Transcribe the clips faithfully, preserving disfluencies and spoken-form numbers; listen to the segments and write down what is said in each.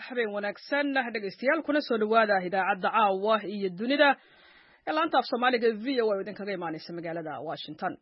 habeen wanaagsan dhegeystayaal kuna soo dhawaada idaacadda caawa iyo dunida ee laanta af Soomaaliga V O A oo idinkaga imaanaysa magaalada Washington.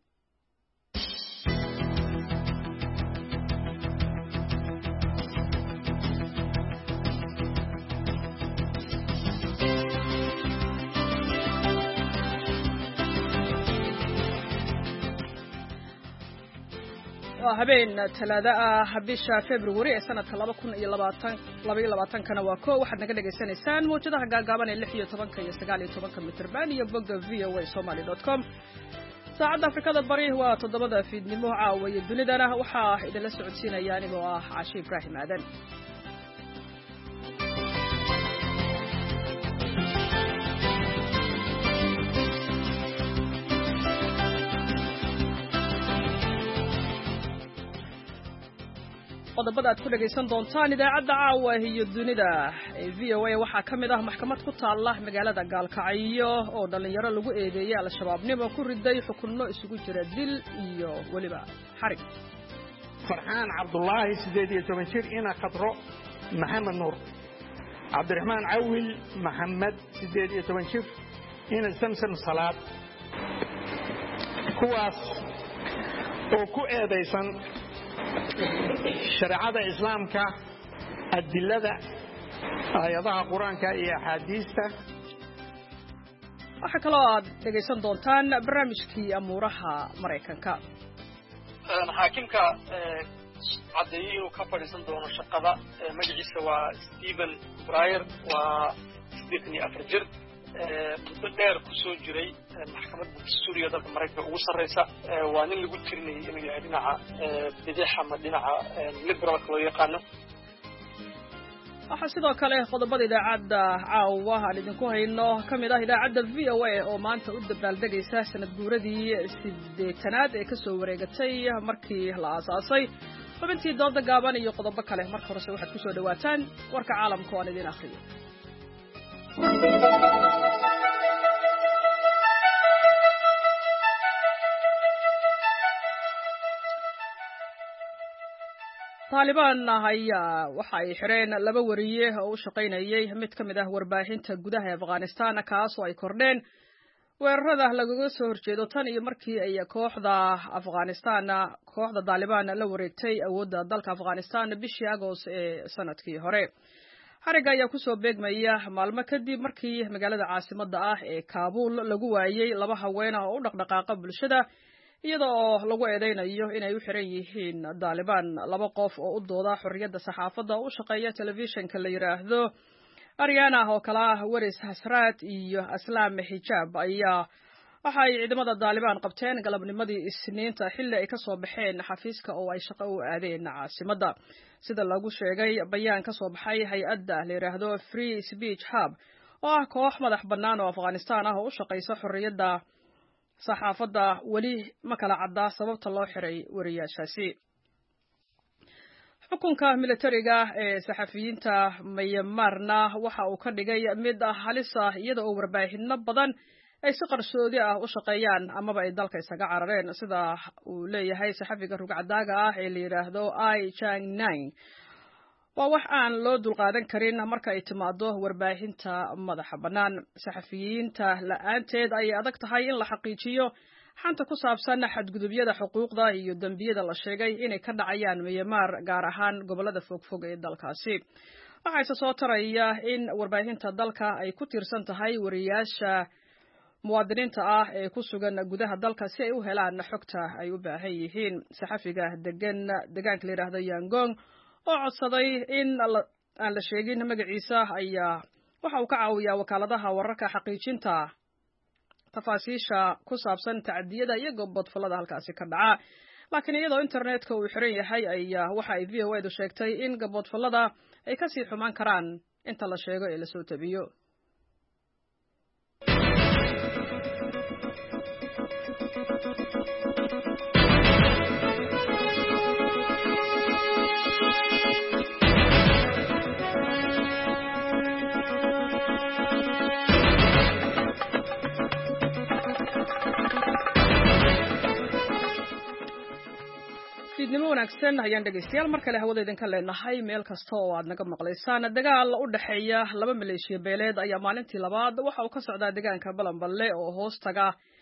habeen talaada ah bisha February ee sanadka laba kun iyo labaatan kana waa ko waxaad naga dhageysanaysaan muujadaha gaagaaban ee lix iyo toban iyo sagaal iyo toban mitirban iyo bogga v o a somali dot com. saacadda Afrikada Bari waa toddobada fiidnimo caawa iyo dunidana waxaa idinla socodsiinaya anigoo ah Caashi Ibraahim Aadan. qodobada aad ku dhageysan doontaan idaacadda caawa iyo dunida ee V O A waxaa ka mid ah maxkamad ku taala magaalada Gaalkacyo oo dhalinyaro lagu eedeeyay al-shabaabnimo ku riday xukunno isugu jira dil iyo waliba xarig. Farxaan Cabdullaahi sideed iyo toban jir ina Khadro Maxamed Nuur Cabdiraxmaan Awil Maxamed sideed iyo toban jir ina Samson Salaad kuwaas oo ku eedeysan shareecada islaamka adillada ayadaha quraanka iyo axaadiista. waxa kale oo aad dhegeysan doontaan barnaamijkii amuuraha Mareykanka. xaakimka cadeeyay inuu ka fadhiisan doono shaqada magaciisa waa Stephen Breyer waa siddeetan iyo afar jir muddo dheer ku soo jiray maxkamadda Suuriya dalka Mareykanka ugu sareysa waa nin lagu tirinayay inuu yahay dhinaca bidix ama dhinaca liberalka loo yaqaano. waxaa sidoo kale qodobada idaacadda caawa aan idinku hayno ka mid ah idaacadda V O A oo maanta u dabaaldegaysa sanad guuradii siddeetanaad ee kasoo wareegatay markii la aasaasay xubintii dooda gaaban iyo qodobo kale. marka horese waxaad ku soo dhawaataan warka caalamka oo aan idin akhriyo. Taliban ayaa waxa ay xireen laba wariye oo u shaqaynayay mid ka mid ah warbaahinta gudaha Afghanistan kaas oo ay kordheen weerarada lagaga soo horjeedo tan iyo markii ay kooxda Afghanistan kooxda Taliban la wareegtay awoodda dalka Afghanistan bishii Agost ee sanadkii hore. xariga ayaa ku soo beegmaya maalmo kadib markii magaalada caasimadda ah ee Kabul lagu waayay laba haween ah oo u dhaqdhaqaaqa bulshada iyadoo lagu eedeynayo inay u xiran yihiin Taliban. laba qof oo u dooda xorriyadda saxaafadda oo u shaqeeya telefishinka la yiraahdo Ariana oo kala ah Waris Hasrat iyo Aslam Hijab ayaa waxa ay ciidamada Taliban qabteen galabnimadii Isniinta xilli ay ka soo baxeen xafiiska oo ay shaqo u aadeen caasimadda. sida lagu sheegay bayaan ka soo baxay hay'adda la yiraahdo Free Speech Hub oo ah koox madax bannaan oo Afghanistan ah oo u shaqeysa xorriyadda saxaafadda wali ma kala cadda sababta loo xiray wariyaashaasi. xukunka militariga ee saxafiyiinta Myanmarna waxa uu ka dhigay mid halis ah iyada oo warbaahinno badan ay si qarsoodi ah u shaqeeyaan amaba ay dalka isaga carareen sida uu leeyahay saxafiga rugcadaaga ah ee la yiraahdo Ai Chang-nai. waa wax aan loo dulqaadan karin marka ay timaado warbaahinta madaxa bannaan. saxafiyiinta la'aanteed ay adag tahay in la xaqiijiyo xanta ku saabsan xadgudubyada xuquuqda iyo dambiyada la sheegay inay ka dhacayaan Myanmar gaar ahaan gobolada fogfog ee dalkaasi. waxaa soo taraya in warbaahinta dalka ay ku tiirsan tahay wariyaasha muwaadiniinta ah ee ku sugan gudaha dalka si ay u helaan xogta ay u baahan yihiin. saxafiga degan deegaanka la yiraahdo Yangon oo codsaday in aan la sheegin magaciisa ayaa waxa uu ka caawiyaa wakaaladaha wararka xaqiijinta tafaasiisha ku saabsan tacdiyada iyo gobodfalada halkaasi ka dhaca. laakiin iyadoo internetka uu xiran yahay ayaa waxa ay V O A du sheegtay in gobodfalada ay ka sii xumaan karaan inta la sheego ee la soo tabiyo. fiidnimo wanaagsan ayaan dhegeystayaal mar kale hawada idinka leenahay meel kasta oo aad naga maqlaysaan. Dagaal u dhaxeeya laba maleeshiya beeleed ayaa maalintii labaad waxa uu ka socdaa deegaanka Balanballe oo hoos taga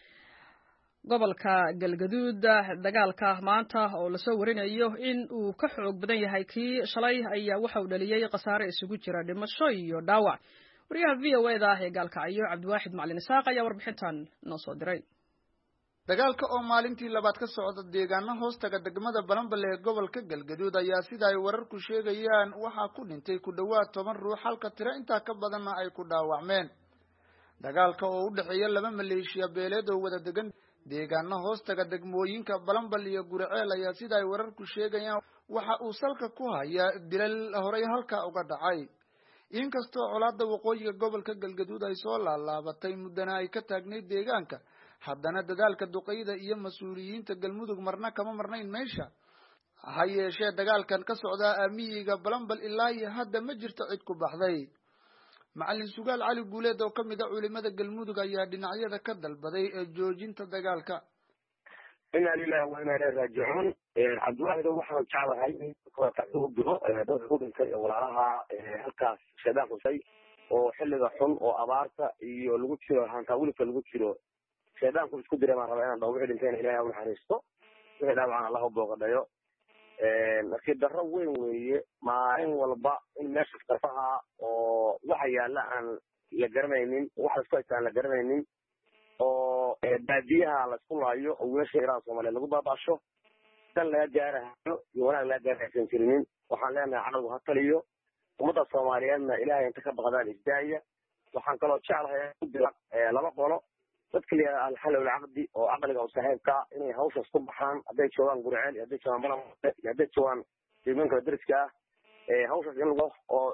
gobolka Galgaduud. Dagaalka maanta oo la soo warinayo in uu ka xoog badan yahay kii shalay ayaa waxa uu dhaliyay khasaare isugu jira dhimasho iyo dhaawac. Wariyaha V O A da ee Gaalkacyo Cabdiwaaxid Macalin Isaaq ayaa warbixintan noo soo diray. dagaalka oo maalintii labaad ka socda deegaano hoostaga degmada Balanballe ee gobolka Galgaduud ayaa sida ay wararku sheegayaan waxa ku dhintay ku dhawaad toban ruux halka tiro inta ka badanna ay ku dhaawacmeen. dagaalka oo u dhaxeeya laba maleeshiya beeleed oo wada degan deegaano hoostaga degmooyinka Balanballe iyo Guriceel ayaa sida ay wararku sheegayaan waxa uu salka ku hayaa dilal horey halka uga dhacay. inkastoo colaadda waqooyiga gobolka Galgaduud ay soo laalaabatay muddana ay ka taagneyd deegaanka, haddana dadaalka duqeyda iyo mas'uuliyiinta Galmudug marna kama marnayn meesha. ha yeeshee dagaalkan ka socda aamiyiga Balanballe ilaa iyo hadda ma jirto cid ku baxday. Macalin Sugaal Cali Guuleed oo kamid ah culimada Galmudug ayaa dhinacyada ka dalbaday ee joojinta dagaalka. inna lillahi wa inna ilayhi raaji'uun. Cabdiwaaxid waxaan jeclahay in kooxda tacsiib diro dadka ku dhintay walaalaha halkaas shadaaq usay oo xilliga xun oo abaarta iyo lagu jiro hanta wulka lagu jiro shadaaq ku isku diray ma raba inaan dhawr dhinteen ilaahay u naxariisto wixii dhaawacana Allah booqadayo. ee markii darro weyn weeye maalin walba in meesha qarfaha oo waxa yaala aan la garanaynin waxa isku aytaan la garanaynin oo baadiyaha la isku laayo oo weesha Iran Soomaaliya lagu baabasho tan la gaarayo iyo wanaag la gaaraysan jirinin. waxaan leenahay caradu ha taliyo ummadda Soomaaliyeedna ilaahay inta ka baqdaan isdaaya. waxaan kaloo jeclahay u dira laba qolo dadka leeyahay al-hal wal aqdi oo aqliga oo saaxiibka inay hawsha isku baxaan haday joogan Guriceel haday joogan Balanballe haday joogan deegaanka dariska ee hawsha in lagu oo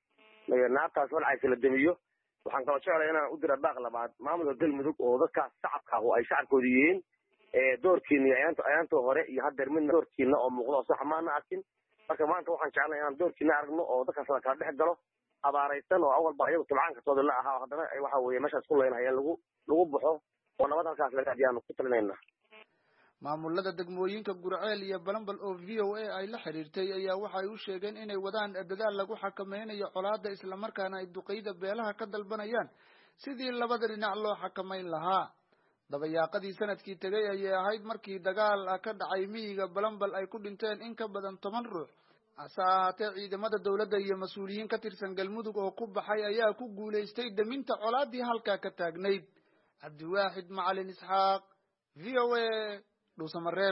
ee naaqas wal ay kala damiyo. waxaan kaloo jeclahay inaan u diro baaq labaad maamulka Galmudug oo dadka shacabka oo ay shacabkooda yihiin ee doorkiina ayaanto ayaanto hore iyo hadda midna doorkiina oo muuqdo sax maana arkin. marka maanta waxaan jeclahay inaan doorkiina aragno oo dadka kala kala dhex galo abaaraysan oo awal baa iyagu tabcaanka tooda la ahaa haddana waxa weeye meesha isku leenahay lagu lagu baxo oo nabad halkaas laga dhiyaan ku talinayna. maamulada degmooyinka Guriceel iyo Balanballe oo V O A ay la xiriirtay ayaa waxay u sheegeen inay wadaan dadaal lagu xakameynayo colaadda isla markaana ay duqeyda beelaha ka dalbanayaan sidii labada dhinac loo xakameyn lahaa. dabayaaqadii sanadkii tagay ayay ahayd markii dagaal ka dhacay miyiga Balanballe ay ku dhinteen in ka badan toban ruux. asaatee ciidamada dawladda iyo mas'uuliyiin ka tirsan Galmudug oo ku baxay ayaa ku guuleystay daminta colaadii halka ka taagneyd. Cabdiwaaxid Macalin Isaaq, V O A, Dhuusamareeb.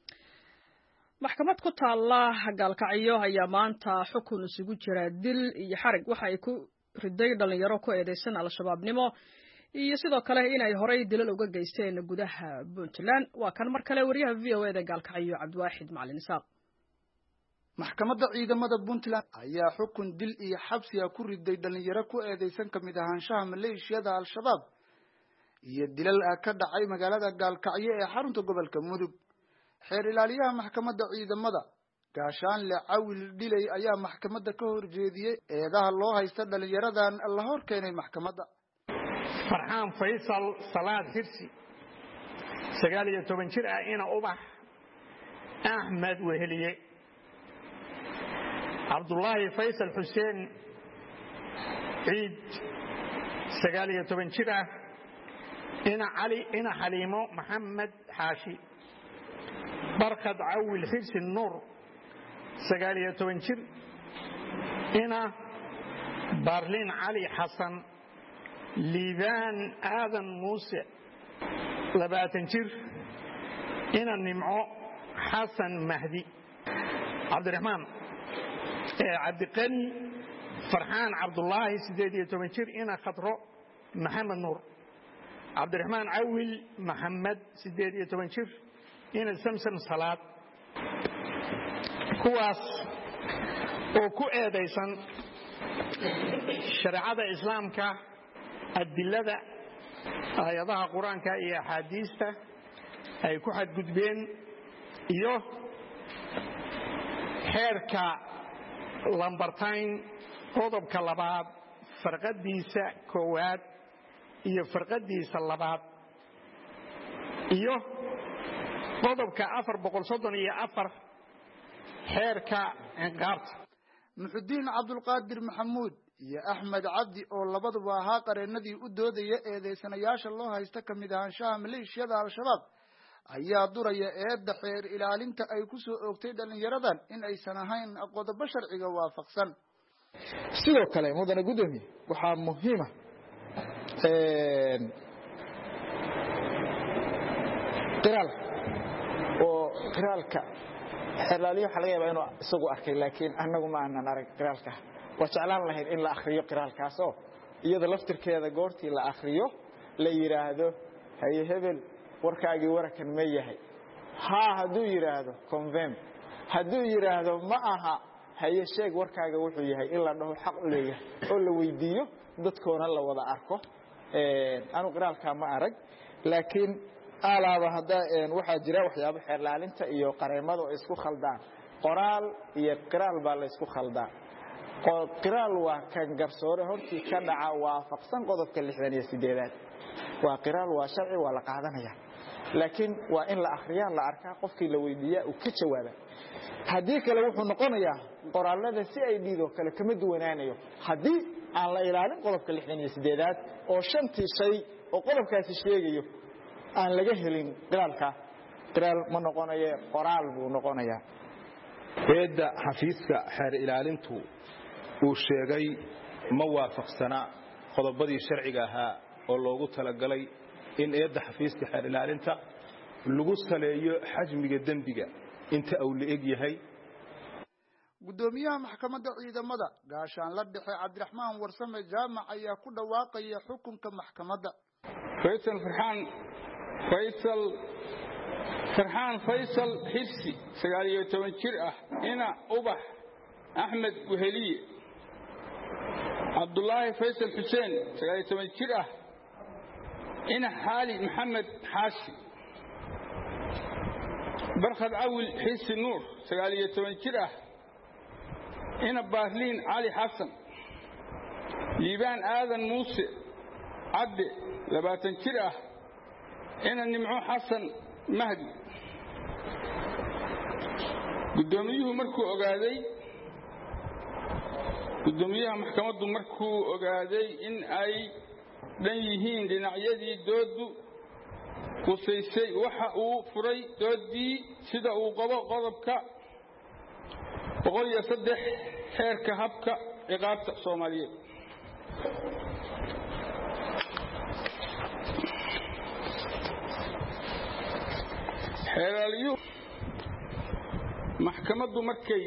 maxkamad ku taala Gaalkacyo ayaa maanta xukun isugu jira dil iyo xarig waxa ay ku riday dhalinyaro ku eedeysan al-shabaabnimo iyo sidoo kale inay horey dilal uga geysteen gudaha Puntland. waa kan mar kale wariyaha V O A da Gaalkacyo Cabdiwaaxid Macalin Isaaq. maxkamadda ciidamada Puntland ayaa xukun dil iyo xabsi ku riday dhalinyaro ku eedeysan kamid ahaanshaha maleeshiyada al-shabaab iyo dilal ka dhacay magaalada Gaalkacyo ee xarunta gobolka Mudug. xeer ilaaliyaha maxkamadda ciidamada Gaashaanle Cawil Dhilay ayaa maxkamadda ka horjeediyay eedaha loo haysta dhalinyaradan la hor keenay maxkamadda. Farxaan Faysal Salaad Hirsi sagaal iyo toban jir ah ina Ubax Ahmed Weheliye Abdullahi Faysal Hussein Ciid sagaal iyo toban jir ah ina Ali ina Halimo Maxamed Xaashi Barkad Cawil Hirsi Nuur sagaal iyo toban jir ina Barlin Ali Xasan Liibaan Aadan Muuse labaatan jir ina Nimco Xasan Mahdi Cabdiraxmaan ee Cabdiqani Farxaan Cabdullaahi sideed iyo toban jir ina Khadro Maxamed Nuur Cabdiraxmaan Cawil Maxamed sideed iyo toban jir ina Samsam Salaad kuwaas oo ku eedeysan shariicada islaamka adillada ayadaha quraanka iyo axaadiista ay ku xadgudbeen iyo xeerka lambartain qodobka labaad farqadiisa koowaad iyo farqadiisa labaad iyo qodobka afar boqol soddon iyo afar xeerka ciqaabta. Muxudiin Cabdulqaadir Maxamuud iyo Axmed Cabdi oo labaduba ahaa qareenadii u doodaya eedeysanayaasha loo haysta kamid ahaanshaha maleeshiyada Al-Shabaab ayaa duraya eedda xeer ilaalinta ay ku soo oogtay dhalinyaradan in aysan ahayn qodobo sharciga waafaqsan. sidoo kale mudane gudoomiye waxaa muhiim ah ee qiraal oo qiraalka xeerlaaliyo waxa laga yaabaa inuu isagu arkay laakiin anagu ma aanan arag qiraalka waa jeclaan lahayd in la akhriyo qiraalkaas oo iyada laftirkeeda goortii la akhriyo la yiraahdo hay hebel warkaagii warakan ma yahay ha haduu yiraahdo confirm haduu yiraahdo ma aha hay sheeg warkaaga wuxuu yahay in la dhaho xaq u leeyahay oo la weydiiyo dadkoona la wada arko ee anu qiraalka ma arag laakiin alaaba hada waxa jira waxyaabo xeerlaalinta iyo qareemada oo isku khaldaan qoraal iyo qiraal baa la isku khaldaa qiraal waa kan garsoore hortii ka dhaca waafaqsan qodobka lixdan iyo sideed waa qiraal waa sharci waa la qaadanaya laakiin waa in la akhriyaa la arkaa qofkii la weydiiyaa uu ka jawaaba hadii kale wuxuu noqonayaa qoraalada si ay dhiido kale kama duwanaanayo hadii aan la ilaalin qodobka lixdan iyo sideed oo shantii shay oo qodobkaasi sheegayo aan laga helin qiraalka qiraal ma noqonayo qoraal buu noqonayaa eedda xafiiska xeer ilaalintu uu sheegay ma waafaqsana qodobadii sharciga ahaa oo loogu talagalay in eedda xafiiska xeer ilaalinta lagu saleeyo xajmiga dembiga inta uu la eg yahay. gudoomiyaha maxkamadda ciidamada gaashaan la dhexe Cabdiraxmaan Warsame Jaamac ayaa ku dhawaaqay xukunka maxkamadda. Faysal Farxaan Faysal Farxaan Faysal Xirsi sagaal iyo toban jir ah ina Ubax Axmed Weheliye Abdullaahi Faysal Xuseen sagaal iyo toban jir ah ina Xaali Maxamed Xaashi Barkhad Awil Xisi Nuur sagaal iyo toban jir ah ina Baarliin Ali Xasan Liibaan Aadan Muuse Cabdi labaatan jir ah ina Nimco Xasan Mahdi. gudoomiyuhu markuu ogaaday gudoomiyaha maxkamaddu markuu ogaaday in ay dhan yihiin dhinacyadii doodu qusaysay waxa uu furay doodii sida uu qabo qodobka boqol iyo saddex xeerka habka ciqaabta Soomaaliyeed. xeerlaaliyo maxkamaddu markay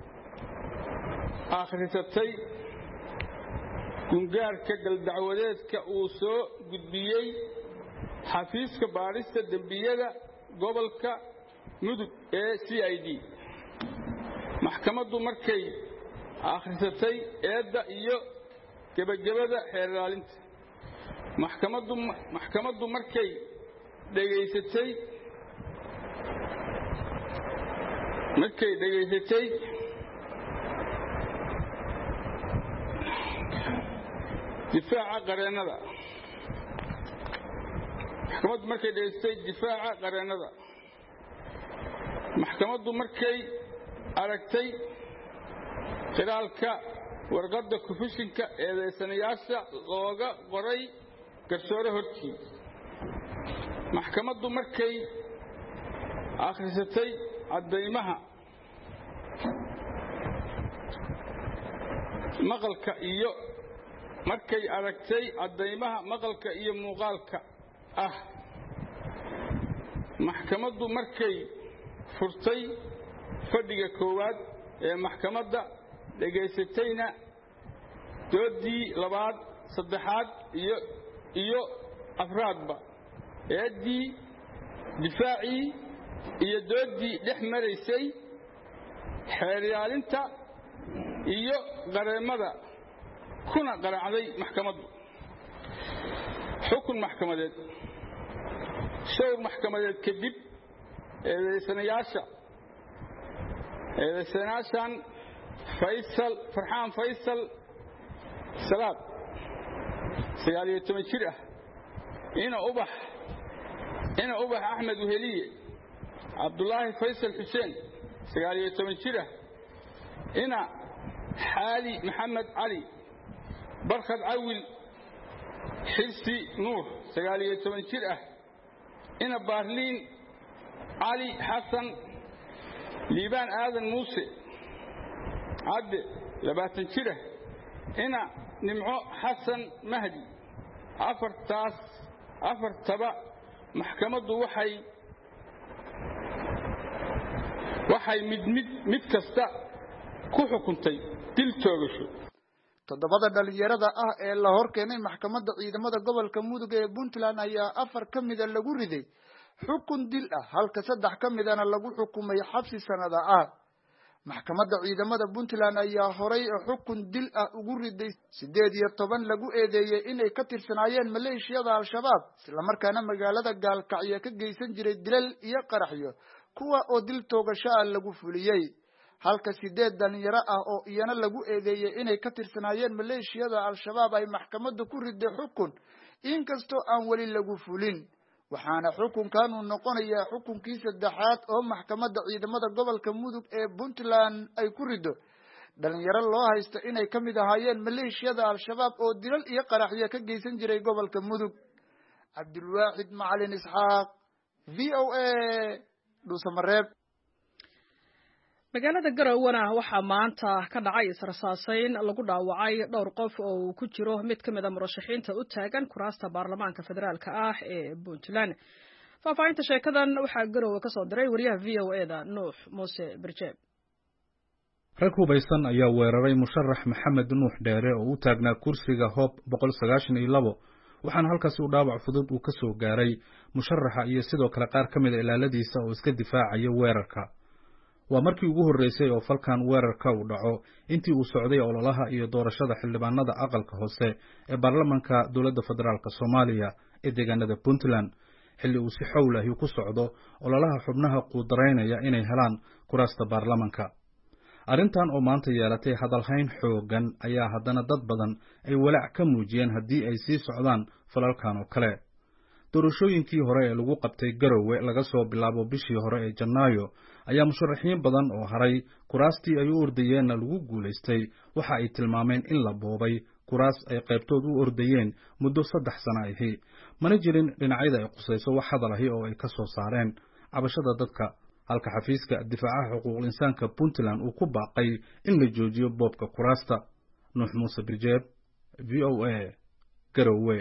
akhrisatay gungaarka galdacwadeedka uu soo gudbiyey xafiiska baarista dambiyada gobolka Mudug ee C I D maxkamaddu markay akhrisatay eedda iyo gabagabada xeerlaalinta maxkamaddu maxkamaddu markay dhageysatay markay dhageysatay difaaca qareenada maxkamaddu markay dhageysatay difaaca qareenada maxkamaddu markay aragtay qiraalka warqadda kufishinka eedeysanayaasha looga qoray garsoore hortii maxkamaddu markay akhrisatay cadaymaha maqalka iyo markay aragtay cadaymaha maqalka iyo muuqaalka ah maxkamaddu markay furtay fadhiga koowaad ee maxkamadda dhageysatayna doodii labaad saddexaad iyo iyo afraadba eedii difaacii iyo doodii dhex maraysay xeerlaalinta iyo qareemada kuna qaraacday maxkamaddu xukun maxkamadeed showr maxkamadeed kadib eedeysanayaasha eedeysanayaashan Faysal Farxaan Faysal Salaad sagaal iyo toban jir ah ina Ubax ina Ubax Axmed Weheliye Abdullaahi Faysal Xuseen sagaal iyo toban jir ah ina xaali maxamed cali barkad cawil xirsi nuur sagaal iyo toban jir ah ina baarliin cali xasan liibaan aadan muuse cabde labaatan jir ah ina nimco xasan mahdi afartaas afartaba maxkamaddu waxay waxay mid mid mid kasta ku xukuntay dil toogasho. toddobada dhalinyarada ah ee la hor keenay maxkamadda ciidamada gobolka Mudug ee Puntland ayaa afar ka mid ah lagu riday xukun dil ah halka saddex ka mid ahna lagu xukumay xabsi sanada ah. maxkamadda ciidamada Puntland ayaa horay xukun dil ah ugu riday sideed iyo toban lagu eedeeyay inay ka tirsanaayeen maleeshiyada al-shabaab isla markaana magaalada Gaalkacyo ka geysan jiray dilal iyo qaraxyo kuwa oo dil toogasho ah lagu fuliyay halka sideed dhalinyaro ah oo iyana lagu eedeeyay inay ka tirsanaayeen maleeshiyada al-shabaab ay maxkamadda ku riday xukun inkastoo aan wali lagu fulin waxaana xukunkan uu noqonayaa xukunkii saddexaad oo maxkamadda ciidamada gobolka Mudug ee Puntland ay ku rido dhalinyaro loo haysto inay ka mid ahaayeen maleeshiyada al-shabaab oo dilal iyo qaraxyo ka geysan jiray gobolka Mudug. Cabdulwaahid Macalin Isxaaq V O A Dhuusamareeb. magaalada Garowana waxaa maanta ka dhacay israsaasayn lagu dhaawacay dhowr qof oo uu ku jiro mid ka mid ah murashaxiinta u taagan kuraasta baarlamaanka federaalka ah ee Puntland. faahfaahinta sheekadan waxaa Garowe ka soo diray wariyaha V O A da Nuux Muuse Birjeeb. rag hubaysan ayaa weeraray musharax Maxamed Nuux Dheere oo u taagnaa kursiga Hob boqol sagaashan iyo labo waxaana halkaas u dhaawac fudud uu ka soo gaaray musharaxa iyo sidoo kale qaar ka mid ah ilaaladiisa oo iska difaacaya weerarka. waa markii ugu horeysay oo falkan weerarka uu dhaco intii uu socday ololaha iyo doorashada xildhibaanada aqalka hoose ee baarlamaanka dowladda federaalka Soomaaliya ee deegaanada Puntland xilli uu si xowl ah ku socdo ololaha xubnaha quudareynaya inay helaan kuraasta baarlamaanka. arrintan oo maanta yeelatay hadalhayn xoogan ayaa haddana dad badan ay walaac ka muujiyeen haddii ay sii socdaan falalkan oo kale. doorashooyinkii hore ee lagu qabtay Garowe laga soo bilaabo bishii hore ee Janaayo ayaa musharaxiin badan oo haray kuraastii ay u ordayeenna lagu guuleystay waxa ay tilmaameen in la boobay kuraas ay qaybtood u ordayeen muddo saddex sano ahi mana jirin dhinacyada ay qusayso wax hadal ahi oo ay ka soo saareen cabashada dadka halka xafiiska difaaca xuquuqul insaanka Puntland uu ku baaqay in la joojiyo boobka kuraasta. Nuux Muuse Birjeeb V O A Garowe.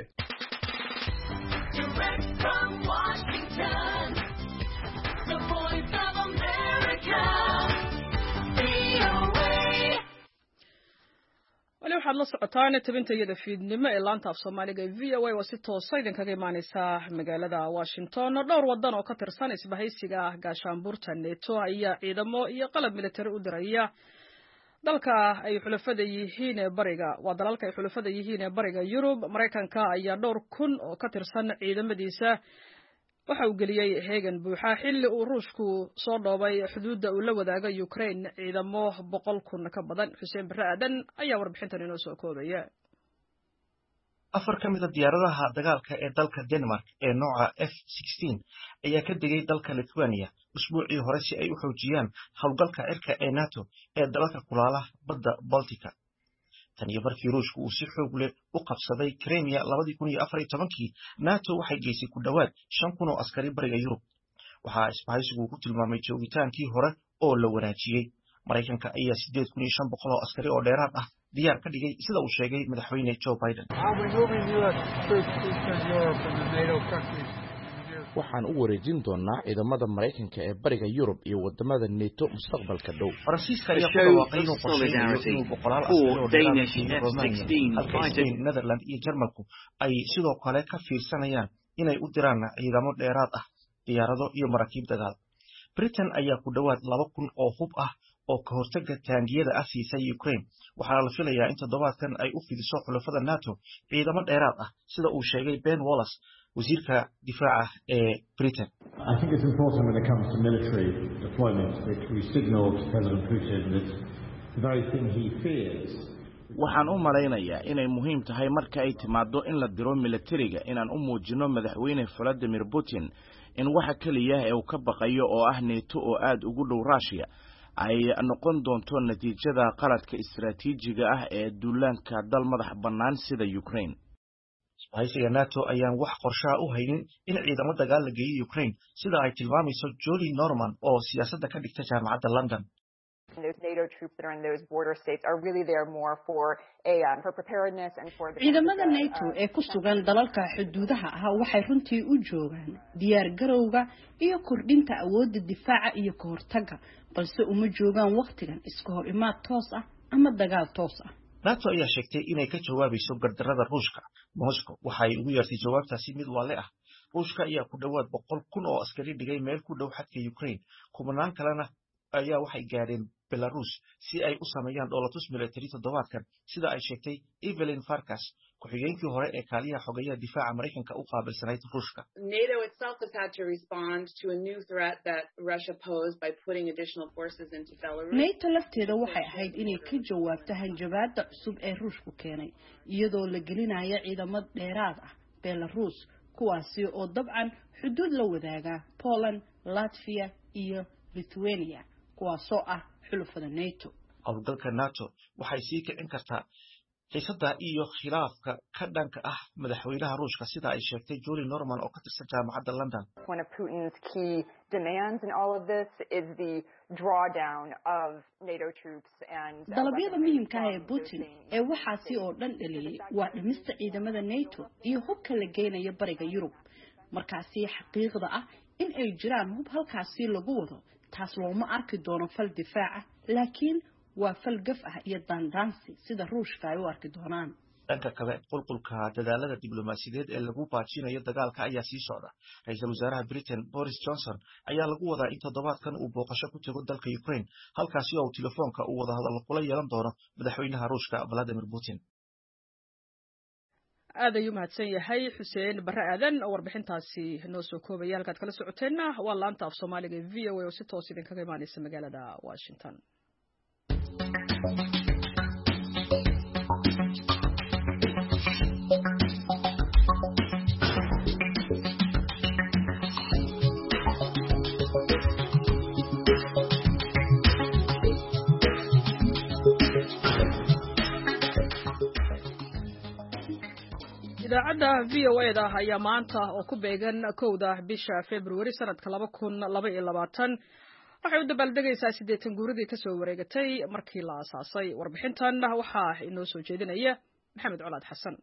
wali waxaad la socotaan tabinta iyada fiidnimo ee laanta af Soomaaliga ee V O A oo si toos ah idinkaga imaanaysa magaalada Washington. dhowr wadan oo ka tirsan isbahaysiga gaashaanbuurta NATO ayaa ciidamo iyo qalab militari u diraya dalka ay xulafada yihiin ee bariga waa dalalka ay xulafada yihiin ee bariga Yurub. Mareykanka ayaa dhowr kun oo ka tirsan ciidamadiisa waxa uu geliyay heegan buuxa xilli uu Ruushku soo dhoobay xuduudda uu la wadaaga Ukraine ciidamo boqol kun ka badan. Xuseen Barre Aadan ayaa warbixintan inoo soo koobaya. afar ka mid ah diyaaradaha dagaalka ee dalka Denmark ee nooca F sixteen ayaa ka degay dalka Lithuania usbuucii hore si ay u xoojiyaan hawlgalka cirka ee NATO ee dalalka kulaalaha badda Baltica. tan iyo markii Ruushku uu si xoog leh u qabsaday Crimea labadii kun iyo afar iyo tobankii NATO waxay geysay ku dhawaad shan kun oo askari bariga Yurub. waxaa isbahaysigu ku tilmaamay joogitaankii hore oo la wanaajiyey. Mareykanka ayaa sideed kun iyo shan boqol oo askari oo dheeraad ah diyaar ka dhigay sida uu sheegay madaxweyne Joe Biden. waxaan u wareejin doonaa ciidamada Mareykanka ee bariga Yurub iyo wadamada NATO mustaqbalka dhow. Faransiiska ayaa ku dhawaaqay inuu qorsheeyo inuu boqolaal askari oo dheeraad ah Netherlands iyo Jarmalku ay sidoo kale ka fiirsanayaan inay u diraan ciidamo dheeraad ah diyaarado iyo maraakiib dagaal. Britain ayaa ku dhawaad laba kun oo hub ah oo ka hortaga taangiyada ah siisay Ukraine waxaana la filayaa in toddobaadkan ay u fidiso xulafada NATO ciidamo dheeraad ah sida uu sheegay Ben Wallace wasiirka difaaca ee Britain. I think it's important when it comes to military deployment that we signal to President Putin that the very thing he fears. waxaan u malaynayaa inay muhiim tahay marka ay timaado in la diro militariga inaan u muujino madaxweyne Vladimir Putin in waxa kaliya ee uu ka baqayo oo ah NATO oo aad ugu dhow Russia ay noqon doonto natiijada qaladka istiraatiijiga ah ee duulaanka dal madax bannaan sida Ukraine. isbahaysiga NATO ayaan wax qorshaha u haynin in ciidamo dagaal la geeyo Ukraine sida ay tilmaamayso Julie Norman oo siyaasadda ka dhigta jaamacadda London. Those NATO troops that are in those border states are really there more for a um, for preparedness and for the ciidamada NATO ee ku sugan dalalka xuduudaha ah waxay runtii u joogaan diyaar garowga iyo kordhinta awoodda difaaca iyo ka hortagga balse uma joogaan waqtigan iska hor imaad toos ah ama dagaal toos ah. NATO ayaa sheegtay inay ka jawaabayso gardarrada Ruushka. Moscow waxay ugu yeertay jawaabtaasi mid waale ah. Ruushka ayaa ku dhawaad boqol kun oo askari dhigay meel ku dhow xadka Ukraine, kumanaan kalena ayaa waxay gaadheen Belarus si ay u sameeyaan dhoolatus military toddobaadkan sida ay sheegtay Evelyn Farkas ku-xigeenkii hore ee kaaliyaha xogeyaha difaaca Mareykanka u qaabilsanayd Ruushka. NATO itself has had to respond to a new threat that Russia posed by putting additional forces into Belarus. NATO lafteeda waxay ahayd inay ka jawaabto hanjabaadda cusub ee Ruushku keenay iyadoo la gelinayo ciidamo dheeraad ah Belarus kuwaasi oo dabcan xuduud la wadaaga Poland, Latvia iyo Lithuania kuwaasoo ah xulufada NATO. Howlgalka NATO waxay sii kicin kartaa xiisadda iyo khilaafka ka dhanka ah madaxweynaha Ruushka sida ay sheegtay Julie Norman oo ka tirsan jaamacadda London. One of Putin's key demands in all of this is the drawdown of NATO troops and dalabyada muhiimka ah ee Putin ee waxaasi oo dhan dhaliyay waa dhimista ciidamada NATO iyo hubka la geynayo bariga Yurub. Markaasi xaqiiqda ah in ay jiraan hub halkaasi lagu wado taas looma arki doono fal difaac ah laakiin waa fal gaf ah iyo daandaansi sida Ruushka ay u arki doonaan. dhanka kale qulqulka dadaalada diblomaasiyadeed ee lagu baajinayo dagaalka ayaa sii socda. Ra'iisul Wasaaraha Britain Boris Johnson ayaa lagu wadaa in toddobaadkan uu booqasho ku tago dalka Ukraine halkaasi oo telefoonka uu wada hadal kula yeelan doono madaxweynaha Ruushka Vladimir Putin. aad ayuu mahadsan yahay Xuseen Barre Aadan oo warbixintaasi noo soo koobaya halkaad kala socoteena waa laanta af Soomaaliga ee V O A oo si toos idin kaga imaanaysa magaalada Washington. idaacadda V O A da ayaa maanta oo ku beegan kowda bisha February sanadka laba kun laba iyo labaatan waxay u dabaaldegaysaa siddeetan guuridii ka soo wareegatay markii la aasaasay. Warbixintan waxaa inoo soo jeedinaya Maxamed Colaad Xasan.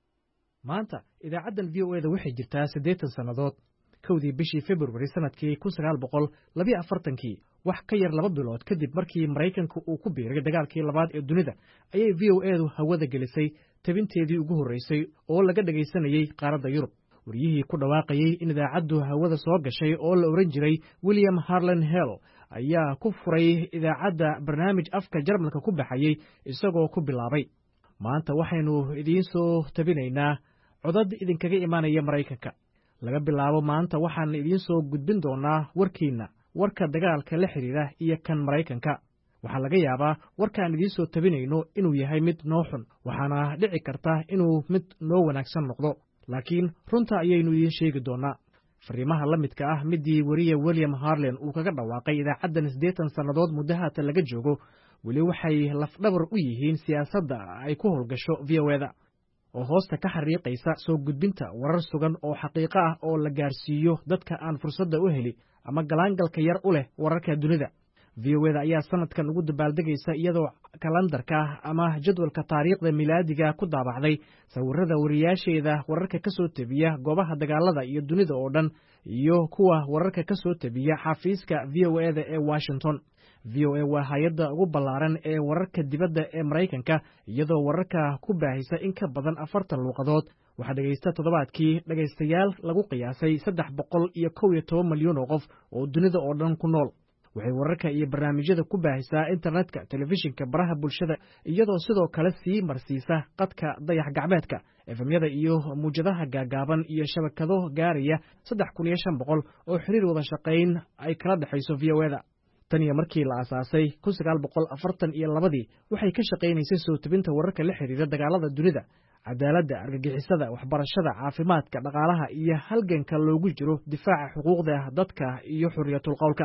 maanta idaacaddan V O A da waxay jirtaa siddeetan sannadood. kowdii bishii February sanadkii kun sagaal boqol laba iyo afartankii wax ka yar laba bilood kadib markii Mareykanku uu ku biiray dagaalkii labaad ee dunida ayay V O A du hawada gelisay tabinteedii ugu horreysay oo laga dhagaysanayay qaaradda Yurub. wariyihii ku dhawaaqayay in idaacaddu hawada soo gashay oo la oran jiray William Harlan Hell ayaa ku furay idaacadda barnaamij afka Jarmalka ku baxayay isagoo ku bilaabay maanta waxaynu idiin soo tabinaynaa codad idinkaga imaanaya Mareykanka. laga bilaabo maanta waxaan idiin soo gudbin doonaa warkiina warka dagaalka la xiriira iyo kan Mareykanka. waxaa laga yaabaa warkaan idiin soo tabinayno inuu yahay mid noo xun waxaana dhici karta inuu mid noo wanaagsan noqdo laakiin runta ayaynu idiin sheegi doonaa. fariimaha la midka ah midii wariye William Harlan uu kaga dhawaaqay idaacaddan siddeetan sannadood muddo haatan laga joogo weli waxay lafdhabar u yihiin siyaasadda ay ku howlgasho V O A da oo hoosta ka xariiqaysa soo gudbinta warar sugan oo xaqiiqo ah oo la gaarsiiyo dadka aan fursadda u heli ama galaangalka yar u leh wararka dunida. V O A da ayaa sanadkan ugu dabaaldegaysa iyadoo kalandarka ama jadwalka taariikhda milaadiga ku daabacday sawirada wariyaasheeda wararka ka soo tabiya goobaha dagaalada iyo dunida oo dhan iyo kuwa wararka ka soo tabiya xafiiska V O A da ee Washington. V O A waa hay'adda ugu ballaaran ee wararka dibadda ee Mareykanka iyadoo wararka ku baahisa in ka badan afartan luuqadood. waxaa dhegaysta toddobaadkii dhegaystayaal lagu qiyaasay saddex boqol iyo kow iyo toban milyan oo qof oo dunida oo dhan ku nool. waxay wararka iyo barnaamijyada ku baahisaa internetka, telefishinka, baraha bulshada iyadoo sidoo kale sii marsiisa qadka dayax gacmeedka, efemyada iyo muujadaha gaagaaban iyo shabakado gaaraya saddex kun iyo shan boqol oo xiriir wada shaqayn ay kala dhexayso V O A da. tan iyo markii la aasaasay kun sagaal boqol afartan iyo labadii waxay ka shaqaynaysay soo tabinta wararka la xiriira dagaalada dunida, cadaaladda, argagixisada, waxbarashada, caafimaadka, dhaqaalaha iyo halganka loogu jiro difaaca xuquuqda dadka iyo xuriyatul qowlka.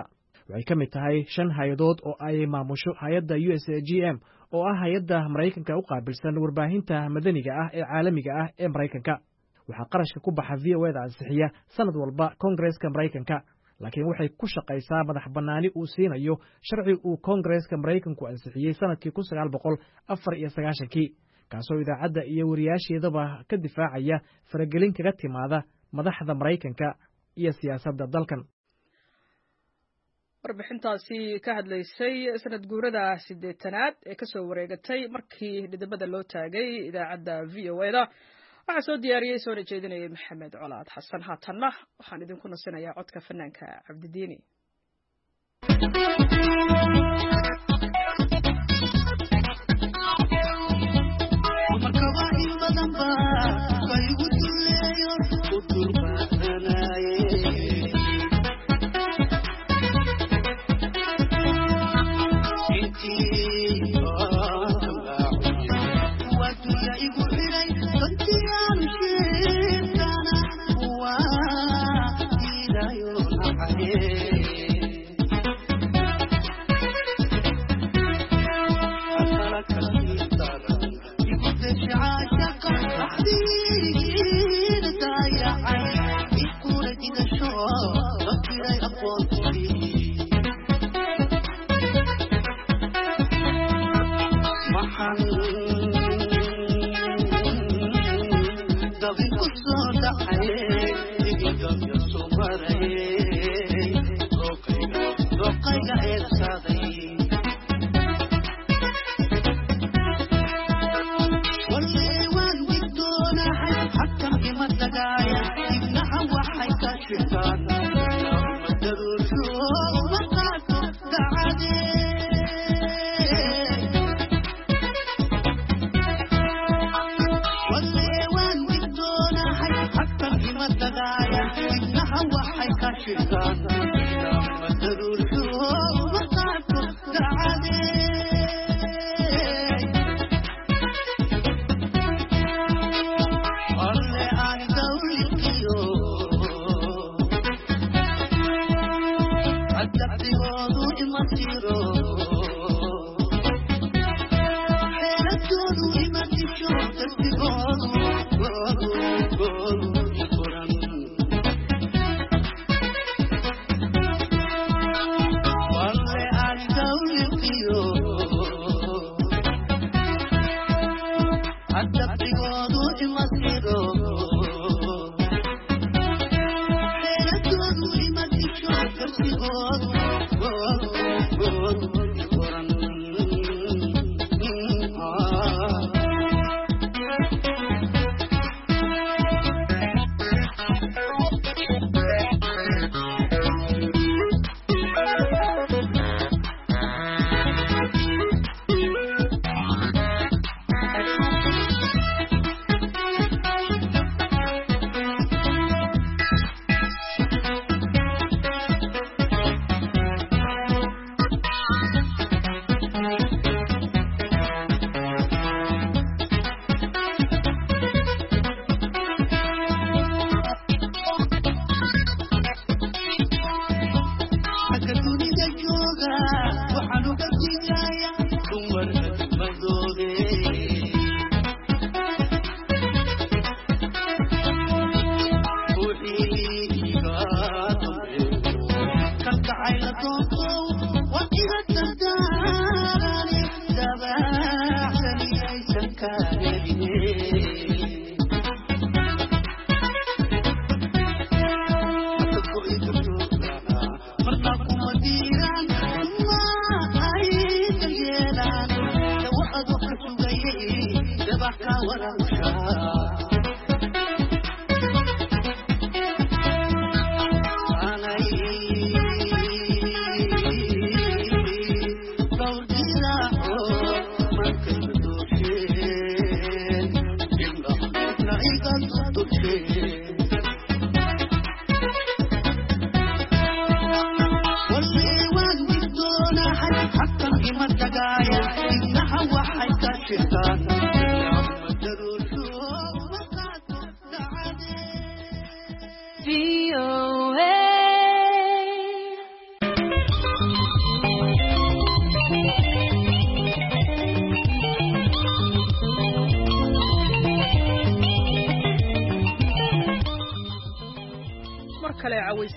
waxay ka mid tahay shan hay-adood oo ay maamusho hay-adda u s g m oo ah hay-adda maraykanka u qaabilsan warbaahinta madaniga ah ee caalamiga ah ee maraykanka waxaa qarashka ku baxa v o eda ansixiya sanad walba koongareeska maraykanka laakiin waxay ku shaqaysaa madax bannaani uu siinayo sharci uu koongareeska maraykanku ansixiyey sanadkii kun sagaal boqol afar iyo sagaashankii kaasoo idaacadda iyo wariyaasheedaba ka difaacaya faragelin kaga timaada madaxda maraykanka iyo siyaasadda dalkan warbixintaasi ka hadlaysay sanad guurada siddeetanaad ee ka soo wareegatay markii dhidibada loo taagay idaacadda v o eda waxaa soo diyaariyey soona jeedinayay maxamed colaad xasan haatanna waxaan idinku nasinayaa codka fanaanka cabdidiini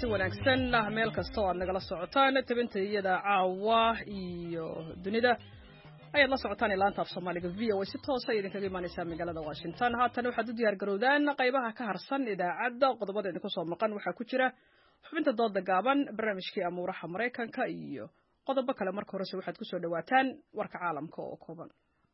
wanaagsan meel kasta oo aad nagala socotaan tabinta iyada caawa iyo dunida ayaad la socotaan ilaanta af Soomaaliga V O A si toos ah idinkaga imaanaysa magaalada Washington haatan waxaad u diyaar garowdaan qaybaha ka harsan idaacadda qodobada idinku soo maqan waxaa ku jira xubinta dooda gaaban barnaamijkii amuuraha Mareykanka iyo qodobo kale marka hore waxaad ku soo dhawaataan warka caalamka oo kooban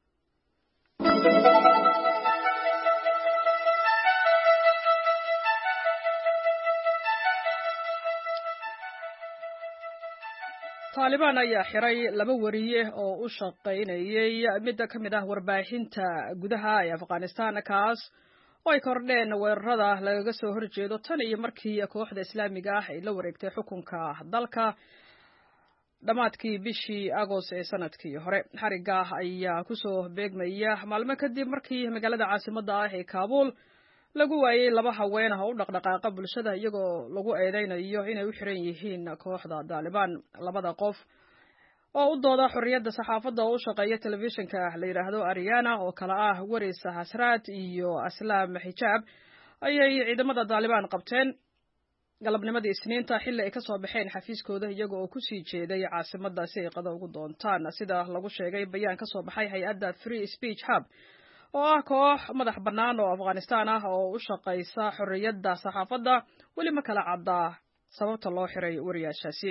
Taliban ayaa xiray laba wariye oo u shaqeynayay mid ka mid ah warbaahinta gudaha ee Afghanistan kaas oo ay kordheen weerarada laga soo horjeedo tan iyo markii kooxda Islaamiga ah ay la wareegtay xukunka dalka dhamaadkii bishii Agost ee sanadkii hore xariga ayaa ku soo beegmaya maalmo kadib markii magaalada caasimadda ah ee Kabul lagu waayay laba haween ah oo u dhaqdhaqaaqa bulshada iyagoo lagu eedeynayo inay u xiran yihiin kooxda Taliban labada qof oo u dooda xorriyadda saxaafadda oo u shaqeeya telefishinka la yiraahdo Ariana oo kala ah waris Hasrat iyo Aslam Hijab ayay ciidamada Taliban qabteen galabnimadii Isniinta xilli ay ka soo baxeen xafiiskooda iyagoo oo ku sii jeeday caasimadda si ay qado ugu doontaan sida lagu sheegay bayaan ka soo baxay hay'adda Free Speech Hub oo ah koox madax bannaan oo Afghanistan ah oo u shaqeysa xorriyadda saxaafadda weli ma kala cadda sababta loo xiray wariyaashaasi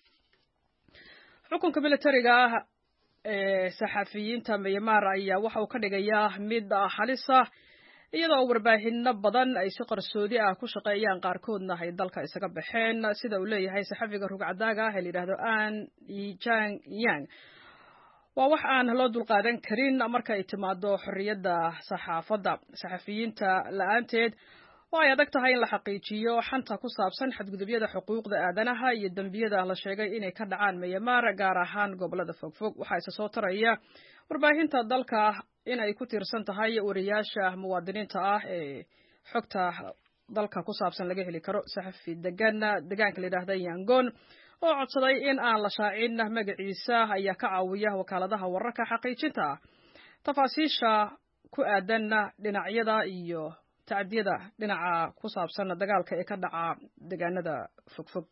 xukunka militariga ah ee saxafiyiinta Myanmar ayaa waxa uu ka dhigayaa mid halis ah iyadoo warbaahinno badan ay si qarsoodi ah ku shaqeeyaan qaarkoodna ay dalka isaga baxeen sida uu leeyahay saxafiga rugcadaaga ah ee la yiraahdo An Yichang Yang waa wax aan loo dulqaadan karin marka ay timaado xorriyadda saxaafadda saxafiyiinta la'aanteed oo ay adag tahay in la xaqiijiyo xanta ku saabsan xadgudubyada xuquuqda aadanaha iyo dambiyada la sheegay inay ka dhacaan Myanmar gaar ahaan gobolada fogfog waxa isa soo taraya warbaahinta dalka in ay ku tiirsan tahay wariyaasha muwaadiniinta ah ee xogta dalka ku saabsan laga heli karo saxafi degan deegaanka la yiraahdo Yangon oo codsaday in aan la shaacin magaciisa ayaa ka caawiya wakaaladaha wararka xaqiijinta tafaasiisha ku aadan dhinacyada iyo tacdiyada dhinaca ku saabsan dagaalka ee ka dhaca deegaanada fogfog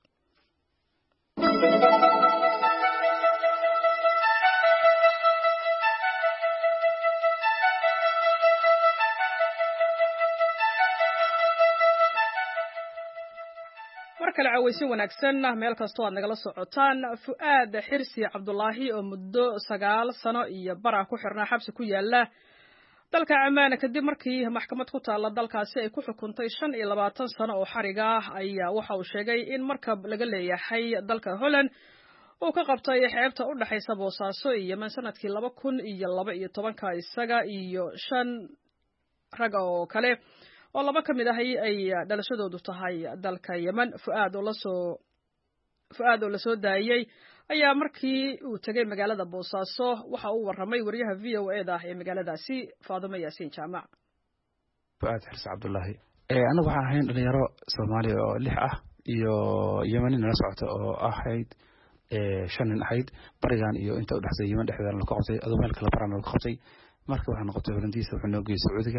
kala cawaysin wanaagsan meel kasto aad nagala socotaan Fuad Xirsi Cabdullaahi oo muddo sagaal sano iyo bara ku xirnaa xabsi ku yaala dalka Ammaan kadib markii maxkamad ku taala dalkaasi ay ku xukuntay shan iyo labaatan sano oo xariga ah ayaa waxa uu sheegay in markab laga leeyahay dalka Holland uu ka qabtay xeebta u dhaxaysa Boosaaso iyo Yemen sanadkii laba kun iyo laba iyo toban ka isaga iyo shan rag oo kale oo laba kamid ah ay dhalashadoodu tahay dalka Yemen Fuad oo la soo Fuad oo la soo daayay ayaa markii uu tagay magaalada Boosaaso waxa uu waramay wariyaha V O A da ee magaaladaasi Faadimo Yaasiin Jaamac Fuad Xirsi Cabdullaahi ee anagu waxaan ahayn dhalinyaro Soomaali oo lix ah iyo Yemen la socota oo ahayd ee shan nin ahayd barigan iyo inta u dhaxsay Yemen dhexdeeda la qabtay adoo meel kala baran la qabtay markii waxaan noqotay Hollandiisa wuxuu noo geeyay Sacuudiga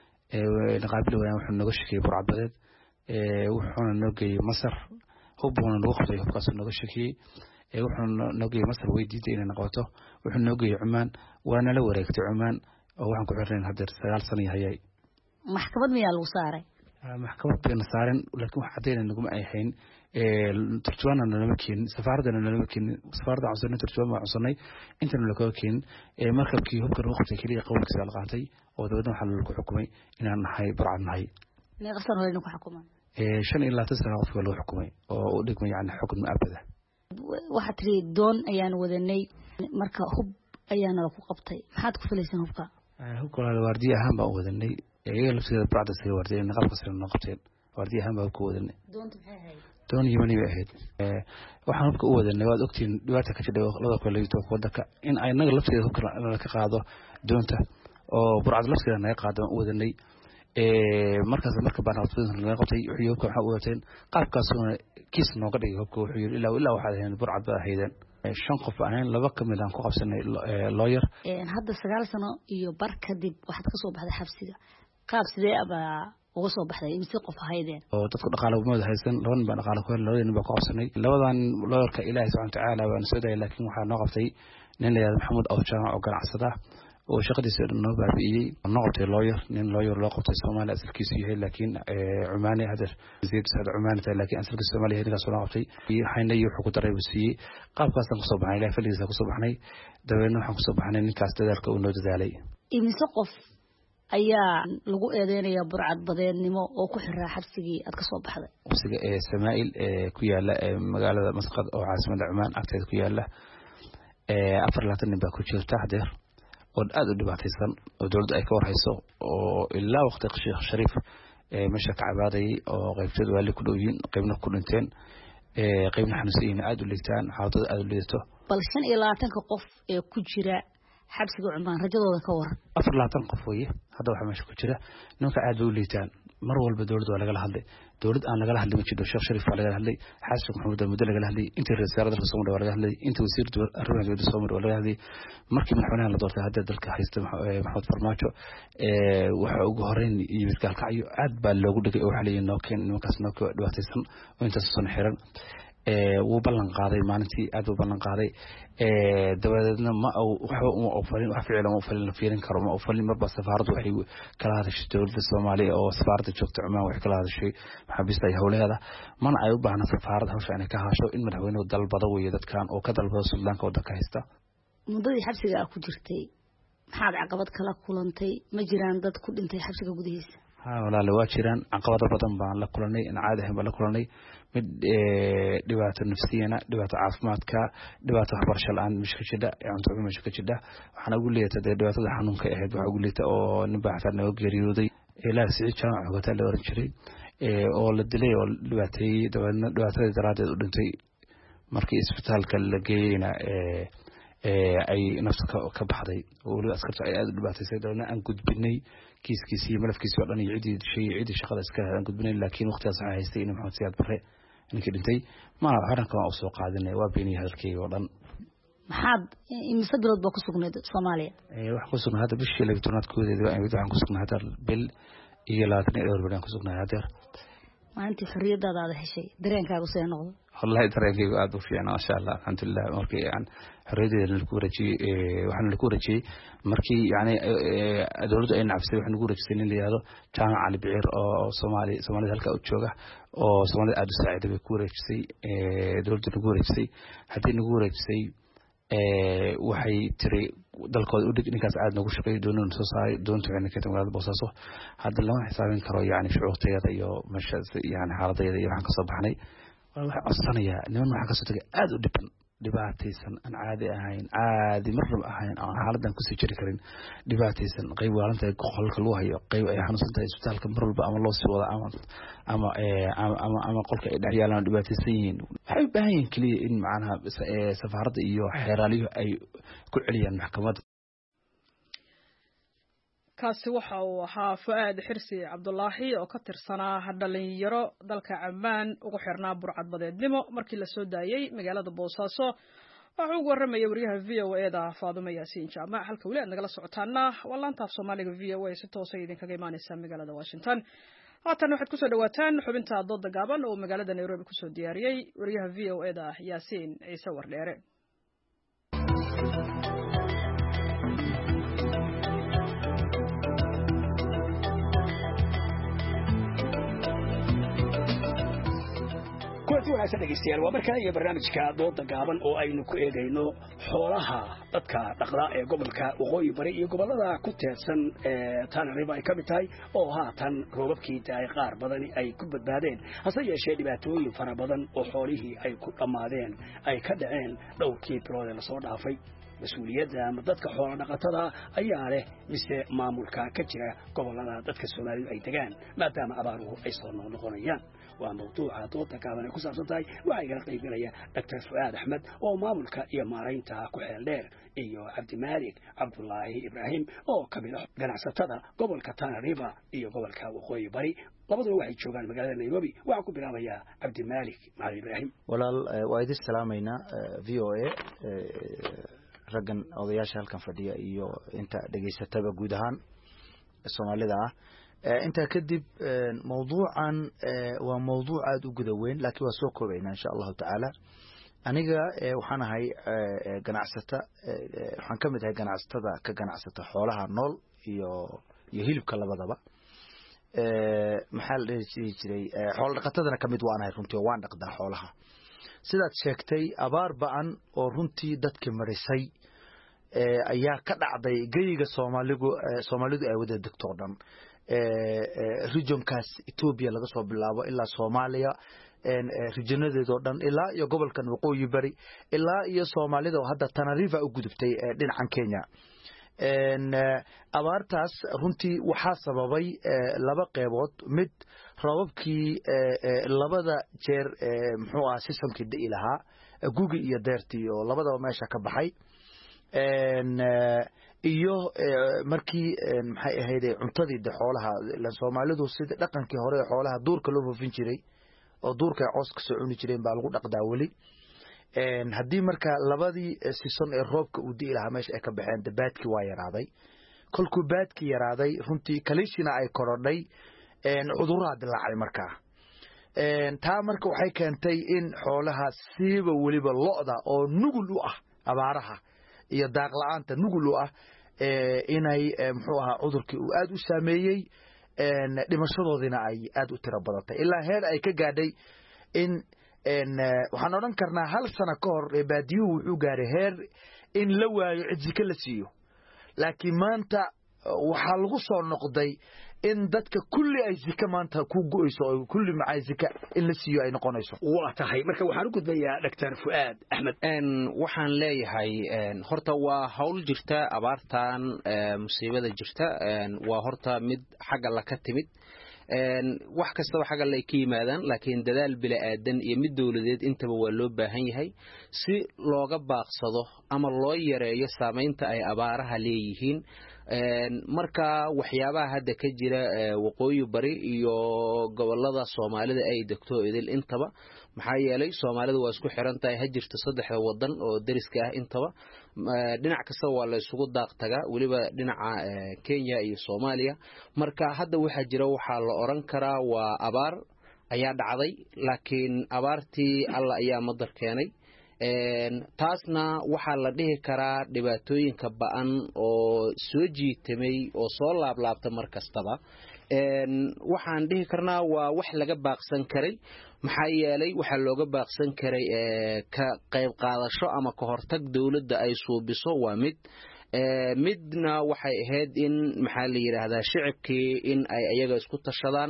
ee naqaabil weeyaan wuxuu naga shaqeeyay burcadbadeed ee wuxuu noo geeyay Masar hubuna noo qabtay hubkaas naga shaqeeyay ee wuxuu noo geeyay Masar weydiitay inay noqoto wuxuu noo geeyay Cumaan waana la wareegtay Cumaan oo waxaan ku xirnay hadda sagaal sano yahay maxkamad miyaa lagu saaray maxkamad bayna saaran laakiin wax cadeyn naguma ay hayn ee turjuwaana nala keen safaaradana nala keen safaaradda cusubna turjuwaan cusubnay inta nala ka keen ee markabkii hubka waqti kaliya qowlkiisa la qaatay oo dawladda waxa lagu xukumay inaan nahay barcad nahay meeqa sano hore ku xukumay ee shan iyo labaatan sano qofka lagu xukumay oo u dhigmay yani xukun mu'abada waxa tiri doon ayaan wadanay marka hub ayaana ku qabtay maxaad ku filaysan hubka hubka la waardiye ahaan baa wadanay ee lafteeda barcad sida waardiye naqabka sida noo qabteen waardiye ahaan baa ku wadanay doonta maxay ahayd doon Yemeni bay ahayd ee waxaan hubka u wadanay waad ogtiin dhibaata ka jidhay laba kale iyo waddanka in ay naga lafteeda hubka la ka qaado doonta oo burcad lafteeda naga qaado u wadanay ee markaas marka baan hubka laga qabtay wuxuu hubka waxa u wateen qaabkaas oo kiis nooga dhigay hubka wuxuu yiri ilaa ilaa waxa ahayn burcad baa ahaydeen shan qof ahayn laba kamid aan ku qabsanay lawyer ee hadda sagaal sano iyo bar kadib waxaad ka soo baxday xabsiga qaab sidee aba uga soo baxday imsi qof ahaydeen oo dadku dhaqaale uma haysan laban baan dhaqaale ku helay labadan baa ku qabsanay labadan looyarka Ilaahay subhanahu wa ta'ala waan soo daayay laakiin waxa noo qabtay nin la yiraahdo Maxamed Awjaan oo ganacsada oo shaqadiisa noo baabiyay noqotay lawyer nin lawyer loo qabtay Soomaaliya asalkiisu yahay laakiin Cumaani hadar Zeed Saad Cumaani tahay laakiin asalkiisu Soomaaliya yahay ninkaas loo qabtay waxayna iyo wuxuu ku daray wasiye qaabkaas aan ku soo baxnay ilaa faligiisa ku soo baxnay dabeena waxaan ku soo baxnay ninkaas dadaalka uu noo dadaalay imisa qof ayaa lagu eedeynaya burcad badeednimo oo ku xiraa xabsigii aad ka soo baxday xabsiga ee Samaa'il ee ku yaala magaalada Masqad oo caasimadda Cumaan agteeda ku yaala ee afar iyo labaatan nin baa ku jirta hadeer oo aad u dhibaataysan oo dawladda ay ka warhayso oo ilaa waqti Sheekh Shariif ee meesha ka cabaaday oo qaybtooda wali ku dhowyiin qaybna ku dhinteen ee qaybna xanuunsan aad u liitaan xaaladda aad u liidato bal shan iyo labaatan qof ee ku jira xabsiga Cumaan rajadooda ka waran afar iyo labaatan qof weeye hadda waxa meesha ku jira ninka aad u liitaan mar walba dawladda waa laga hadlay dawlad aan laga hadlin ma jiro Sheekh Shariif waa laga hadlay xasan Maxamed Muddo laga hadlay inta ra'iisul wasaarada Soomaaliya waa laga hadlay inta wasiir arrimaha dawladda Soomaaliya waa laga hadlay markii madaxweynaha la doortay hadda dalka haysta Maxamed Farmaajo ee waxa ugu horeyn yimid galkacyo aad baa loogu dhigay oo waxa leeyahay noo keen ninkaas noo ka dhibaataysan oo inta soo xiran ee uu ballan qaaday maalintii aad u ballan qaaday ee dabadeedna ma waxa uu ofalin wax ficil ma ofalin fiirin karo ma ofalin marba safaaradu waxay kala hadashay dawladda Soomaaliya oo safaaradda joogta Cumaan wax kala hadashay maxaabiista ay hawleeda mana ay u baahnaa safaaradda hawsha inay ka haasho in madaxweynuhu dalbado weeye dadkan oo ka dalbado Suudaanka waddanka haysta muddadii xabsiga ku jirtay maxaad caqabad kala kulantay ma jiraan dad ku dhintay xabsiga gudihiisa ha walaal waa jiraan caqabado badan baan la kulanay in caadi ah baan la kulanay mid dhibaato nafsiyana dhibaato caafimaadka dhibaato waxbarasho la'aan mishka jida cunto xumo mishka jida waxaan ugu leeyahay dhibaatada xanuunka ahayd waxa ugu leeyahay oo nin baa xataa naga geeriyooday ilaa sicid jaamac hogata la oran jiray ee oo la dilay oo dhibaatay dabadeedna dhibaatada daraadeed u dhintay markii isbitaalka la geeyayna ee ee ay nafska ka baxday oo wali askarta ay aad u dhibaataysay dabadeedna aan gudbinay kiiskiisii malafkiisii oo dhan iyo cidii shay cidii shaqada iska aan gudbinay laakiin waqtigaas waxay haystay in Maxamed Siyaad Barre ninkii dhintay ma xaranka waa soo qaadinay waa beeniyay hadalkii oo dhan maxaad imisa bilood baa ku sugnayd Soomaaliya ee wax ku sugnaa hadda bishii laba tobnaad koodeed waa waxaan ku sugnaa hadda bil iyo labaatan iyo dhowr bilood ku sugnaa hadda maalintii xorriyadaada aad heshay dareenkaagu soo noqdo wallahi dareenkaygu aad u fiican ma sha Allah alxamdulillah markii aan xorriyadda lagu rajiyay waxaan lagu rajiyay markii yaani dawladdu ay nacfisay waxaan lagu rajiyay in la yiraahdo Jaamac Ali Bicir oo Soomaali Soomaalida halka u jooga oo Soomaalida aad u saaciday bay ku rajisay ee dawladdu lagu rajisay hadii lagu rajisay ee waxay tiri dalkooda u dhig ninkaas aad nagu shaqeeyo doonan soo saaray doonta waxay ka timid boosaaso hadda lama xisaabin karo yaani shucuurteeda iyo meesha yaani xaaladeeda iyo waxaan ka soo baxnay waxa codsanaya niman waxa ka soo tagay aad u dhiban dhibaataysan aan caadi ahayn caadi marnaba ahayn aan xaaladan ku sii jiri karin dhibaataysan qayb waalanta qolka loo hayo qayb ay xanuunsan tahay isbitaalka marwalba ama loo sii wada ama ama ama ama qolka ay dhaxyaalaan dhibaataysan yihiin waxay u baahan yihiin kaliya in macnaha safaaradda iyo xeeraaliyo ay ku celiyaan maxkamadda kaasi waxa uu ahaa Fuaad Xirsi Cabdullaahi oo ka tirsanaa dhalinyaro dalka Cumaan ugu xirnaa burcad badeednimo markii la soo daayay magaalada Boosaaso waxa uu waramayay wariyaha V O A da Faadumo Yaasiin Jaamac halka wali nagala socotaana waa laanta af Soomaaliga V O A si toos ah idin kaga imaanaysa magaalada Washington haatan waxaad ku soo dhawaataan xubinta dooda gaaban oo magaalada Nairobi ku soo diyaariyay wariyaha V O A da Yaasiin Ciise Wardheere kulanti wanaagsan dhegeystayaal waa markaa iyo barnaamijka dooda gaaban oo aynu ku eegayno xoolaha dadka dhaqda ee gobolka waqooyi bari iyo gobolada ku teedsan ee Tana River ay ka mid tahay oo haatan roobabkii daay qaar badan ay ku badbaadeen hase yeeshee dhibaatooyin fara badan oo xoolihii ay ku dhamaadeen ay ka dhaceen dhowrkii bilood ee la soo dhaafay مسؤوليتها ama dadka xoolo dhaqatada ayaa leh mise maamulka ka jira gobolada dadka Soomaaliyeed ay tagaan maadaama abaaruhu ay soo noqonayaan waa mawduuca dooda gaaban ee ku saabsan tahay waxa ay qayb galaya Doctor Fuaad Axmed oo maamulka iyo maareynta ku xeel dheer iyo Cabdi Maalik Cabdullaahi Ibrahim oo kamid ah ganacsatada gobolka Tana River iyo gobolka Waqooyi Bari labadaba waxay joogaan magaalada Nairobi waxa ku bilaabaya Cabdi Maalik Maalik Ibrahim walaal waa idin salaamayna V O A raggan odayaasha halkan fadhiya iyo inta dhageysataba guud ahaan Soomaalida ah intaa kadib mawduucan waa mawduuc aada u guda weyn laakiin waa soo koobaynaa insha allahu tacaala aniga waxaan ahay ganacsata waxaan ka mid ahay ganacsatada ka ganacsata xoolaha nool iyo iyo hilibka labadaba maxaa la dhihi jiray xoolo dhaqatadana ka mid waan ahay runtii oo waan dhaqdaa xoolaha sidaad sheegtay abaar ba-an oo runtii dadka marisay ayaa ka dhacday geyiga soomaaligu soomaalidu ay wada degto oo dhan regionkaas Ethiopia laga soo bilaabo ilaa Soomaaliya regionadeedoo dhan ilaa iyo gobolkan waqooyi bari ilaa iyo Soomaalida oo hadda Tanarifa u gudubtay dhinacan Kenya abaartaas runtii waxaa sababay laba qeybood mid roobabkii labada jeer muxuu ahaa systemkii dhi'i lahaa gugi iyo deertii oo labadaba meesha ka baxay iyo markii maxay ahayd cuntadii de xoolaha la Soomaalidu sida dhaqankii hore xoolaha duurka loo foofin jiray oo duurka coos ka soo cuni jireen baa lagu dhaqdaa wali een hadii marka labadii season ee roobka uu dii lahaa meesha ay ka baxeen dabaadkii waa yaraaday kolku baadkii yaraaday runtii kalishina ay korodhay een cudurrada dilaacay markaa een taa marka waxay keentay in xoolaha siiba waliba lo'da oo nugul u ah abaaraha iyo daaq la'aanta nugul u ah ee inay muxuu ahaa cudurkii uu aad u saameeyay een dhimashadoodina ay aad u tiro badatay ilaa heer ay ka gaadhay in een waxaan oran karnaa hal sano ka hor baadiyuhu wuxuu gaaray heer in la waayo cidika la siiyo laakiin maanta waxa lagu soo noqday in dadka kulli ay zika maanta ku go'ayso oo kulli macay zika in la siiyo ay noqonayso waa tahay marka waxaan u gudbayaa Dr. Fuad Ahmed een waxaan leeyahay een horta waa hawl jirta abaartan musiibada jirta een waa horta mid xagga la ka timid een wax kasta xagga la ka yimaadaan laakiin dadaal bila aadan iyo mid dawladeed intaba waa loo baahan yahay si looga baaqsado ama loo yareeyo saameynta ay abaaraha leeyihiin een marka waxyaabaha hadda ka jira waqooyi bari iyo gobolada Soomaalida ay degto idil intaba maxaa yeelay Soomaalidu waa isku xiran tahay hajirta saddexda wadan oo dariska ah intaba dhinac kasta waa la isugu daaq taga waliba dhinaca Kenya iyo Soomaaliya marka hadda waxa jira waxa la oran karaa waa abaar ayaa dhacday laakiin abaartii alla ayaa madar keenay een taasna waxa la dhihi karaa dhibaatooyinka ba'an oo soo jiitamay oo soo laablaabta mar kastaba een waxaan dhihi karnaa waa wax laga baaqsan karay maxaa yeelay waxa looga baaqsan karay ee ka qayb qaadasho ama ka hortag dawladda ay suubiso waa mid ee midna waxay ahayd in maxaa la yiraahdaa shicibkii in ay ayaga isku tashadaan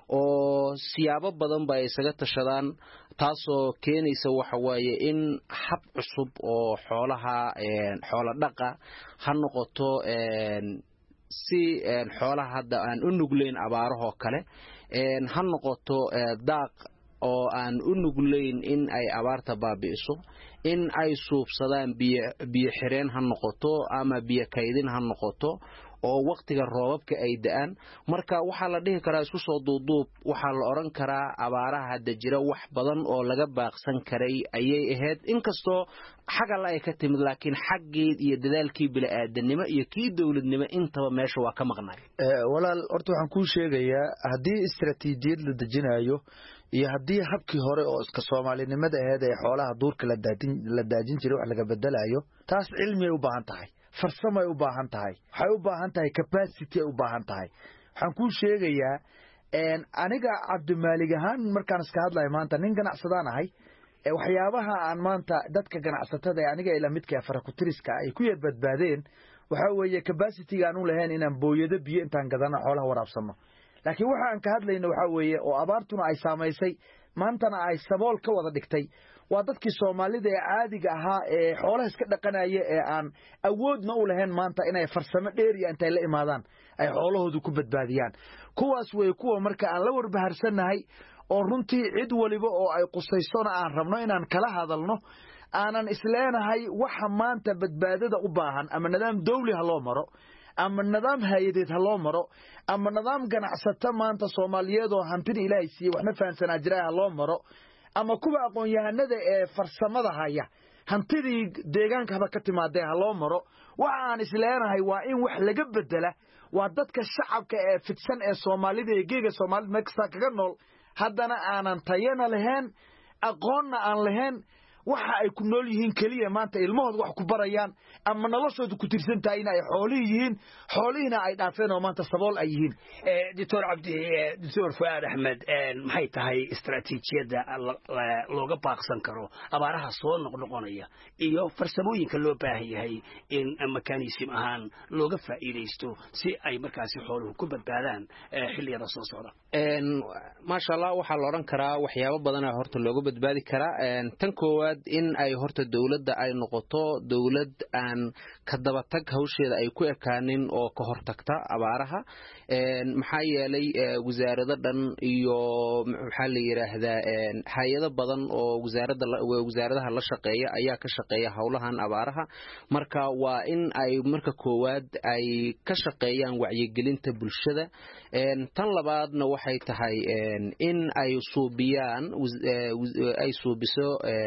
oo siyaabo badan ba isaga tashadaan taasoo keenaysa waxa waaye in hab cusub oo xoolaha ee xoolo dhaqa ha noqoto een si een xoolaha hadda aan u nugleyn abaaraha kale een ha noqoto daaq oo aan u nugleyn in ay abaarta baabi'iso in ay suubsadaan biyo biyo xireen ha noqoto ama biyo kaydin ha noqoto oo waqtiga roobabka ay da'an marka waxa la dhihi karaa isku soo duuduub waxa la oran karaa abaaraha hadda jira wax badan oo laga baaqsan karay ayay ahayd inkastoo xaga la ay ka timid laakiin xaqeed iyo dadaalkii bila aadanimo iyo kii dawladnimo intaba meesha waa ka maqnay ee walaal horta waxaan ku sheegayaa hadii istiraatiijiyad la dejinayo iyo hadii habkii hore oo iska Soomaalinimada ahayd ee xoolaha duurka la daadin la daajin jiray wax laga bedelayo taas cilmi ay u baahan tahay farsamo ay u baahan tahay waxay u baahan tahay capacity ay u baahan tahay waxaan ku sheegayaa een aniga Cabdimaalig ahaan markaan iska hadlayo maanta nin ganacsadaan ahay ee waxyaabaha aan maanta dadka ganacsatada aniga ila midka farakutiriska ay ku yar badbaadeen waxa weeye capacity aan u lahayn inaan booyado biyo intaan gadana xoolaha waraabsano laakiin waxa aan ka hadlayno waxa weeye oo abaartuna ay saameysay maantana ay sabool ka wada dhigtay waa dadkii Soomaalida ee caadiga ahaa ee xoolaha iska dhaqanaya ee aan awoodna u lahayn maanta inay farsamo dheer iyo intay la imaadaan ay xoolahoodu ku badbaadiyaan kuwaas way kuwa marka aan la warbaharsanahay oo runtii cid waliba oo ay qusaysona aan rabno inaan kala hadalno aanan isleenahay waxa maanta badbaadada u baahan ama nidaam dawli ha loo maro ama nidaam hay'adeed ha loo maro ama nidaam ganacsato maanta Soomaaliyeed oo hantida Ilaahay siiyay waxna fahansanaa jiraa ha loo maro ama kuwa aqoon yahanada ee farsamada haya hantidii deegaanka haba ka timaadee ha loo maro waxa aan isleenahay waa in wax laga bedela waa dadka shacabka ee fidsan ee Soomaalida ee geega Soomaalida meekasta kaga nool haddana aanan tayana lahayn aqoonna aan lahayn waxa ay ku nool yihiin kaliya maanta ilmahooda wax ku barayaan ama noloshooda ku tirsan tahay in ay xoolihi yihiin xoolihina ay dhaafeen oo maanta sabool ay yihiin ee doctor Abdi doctor Fuad Ahmed maxay tahay istaraatiijiyada looga baaqsan karo abaaraha soo noqnoqonaya iyo farsamooyinka loo baahan yahay in mechanism ahaan looga faa'iideysto si ay markaasi xooluhu ku badbaadaan xilliyada soo socda een ma sha Allah waxa la oran karaa waxyaabo badan oo horta looga badbaadi karaa een tan koowaad in ay horta dawladda ay noqoto dawlad aan ka daba tag hawsheeda ay ku ekaanin oo ka hortagta abaaraha een maxaa yeelay wasaaradda dhan iyo waxa la yiraahdaa een hay'ado badan oo wasaaradda wasaaradaha la shaqeeya ayaa ka shaqeeya hawlahan abaaraha marka waa in ay marka koowaad ay ka shaqeeyaan wacyigelinta bulshada een tan labaadna waxay tahay een in ay suubiyaan ay suubiso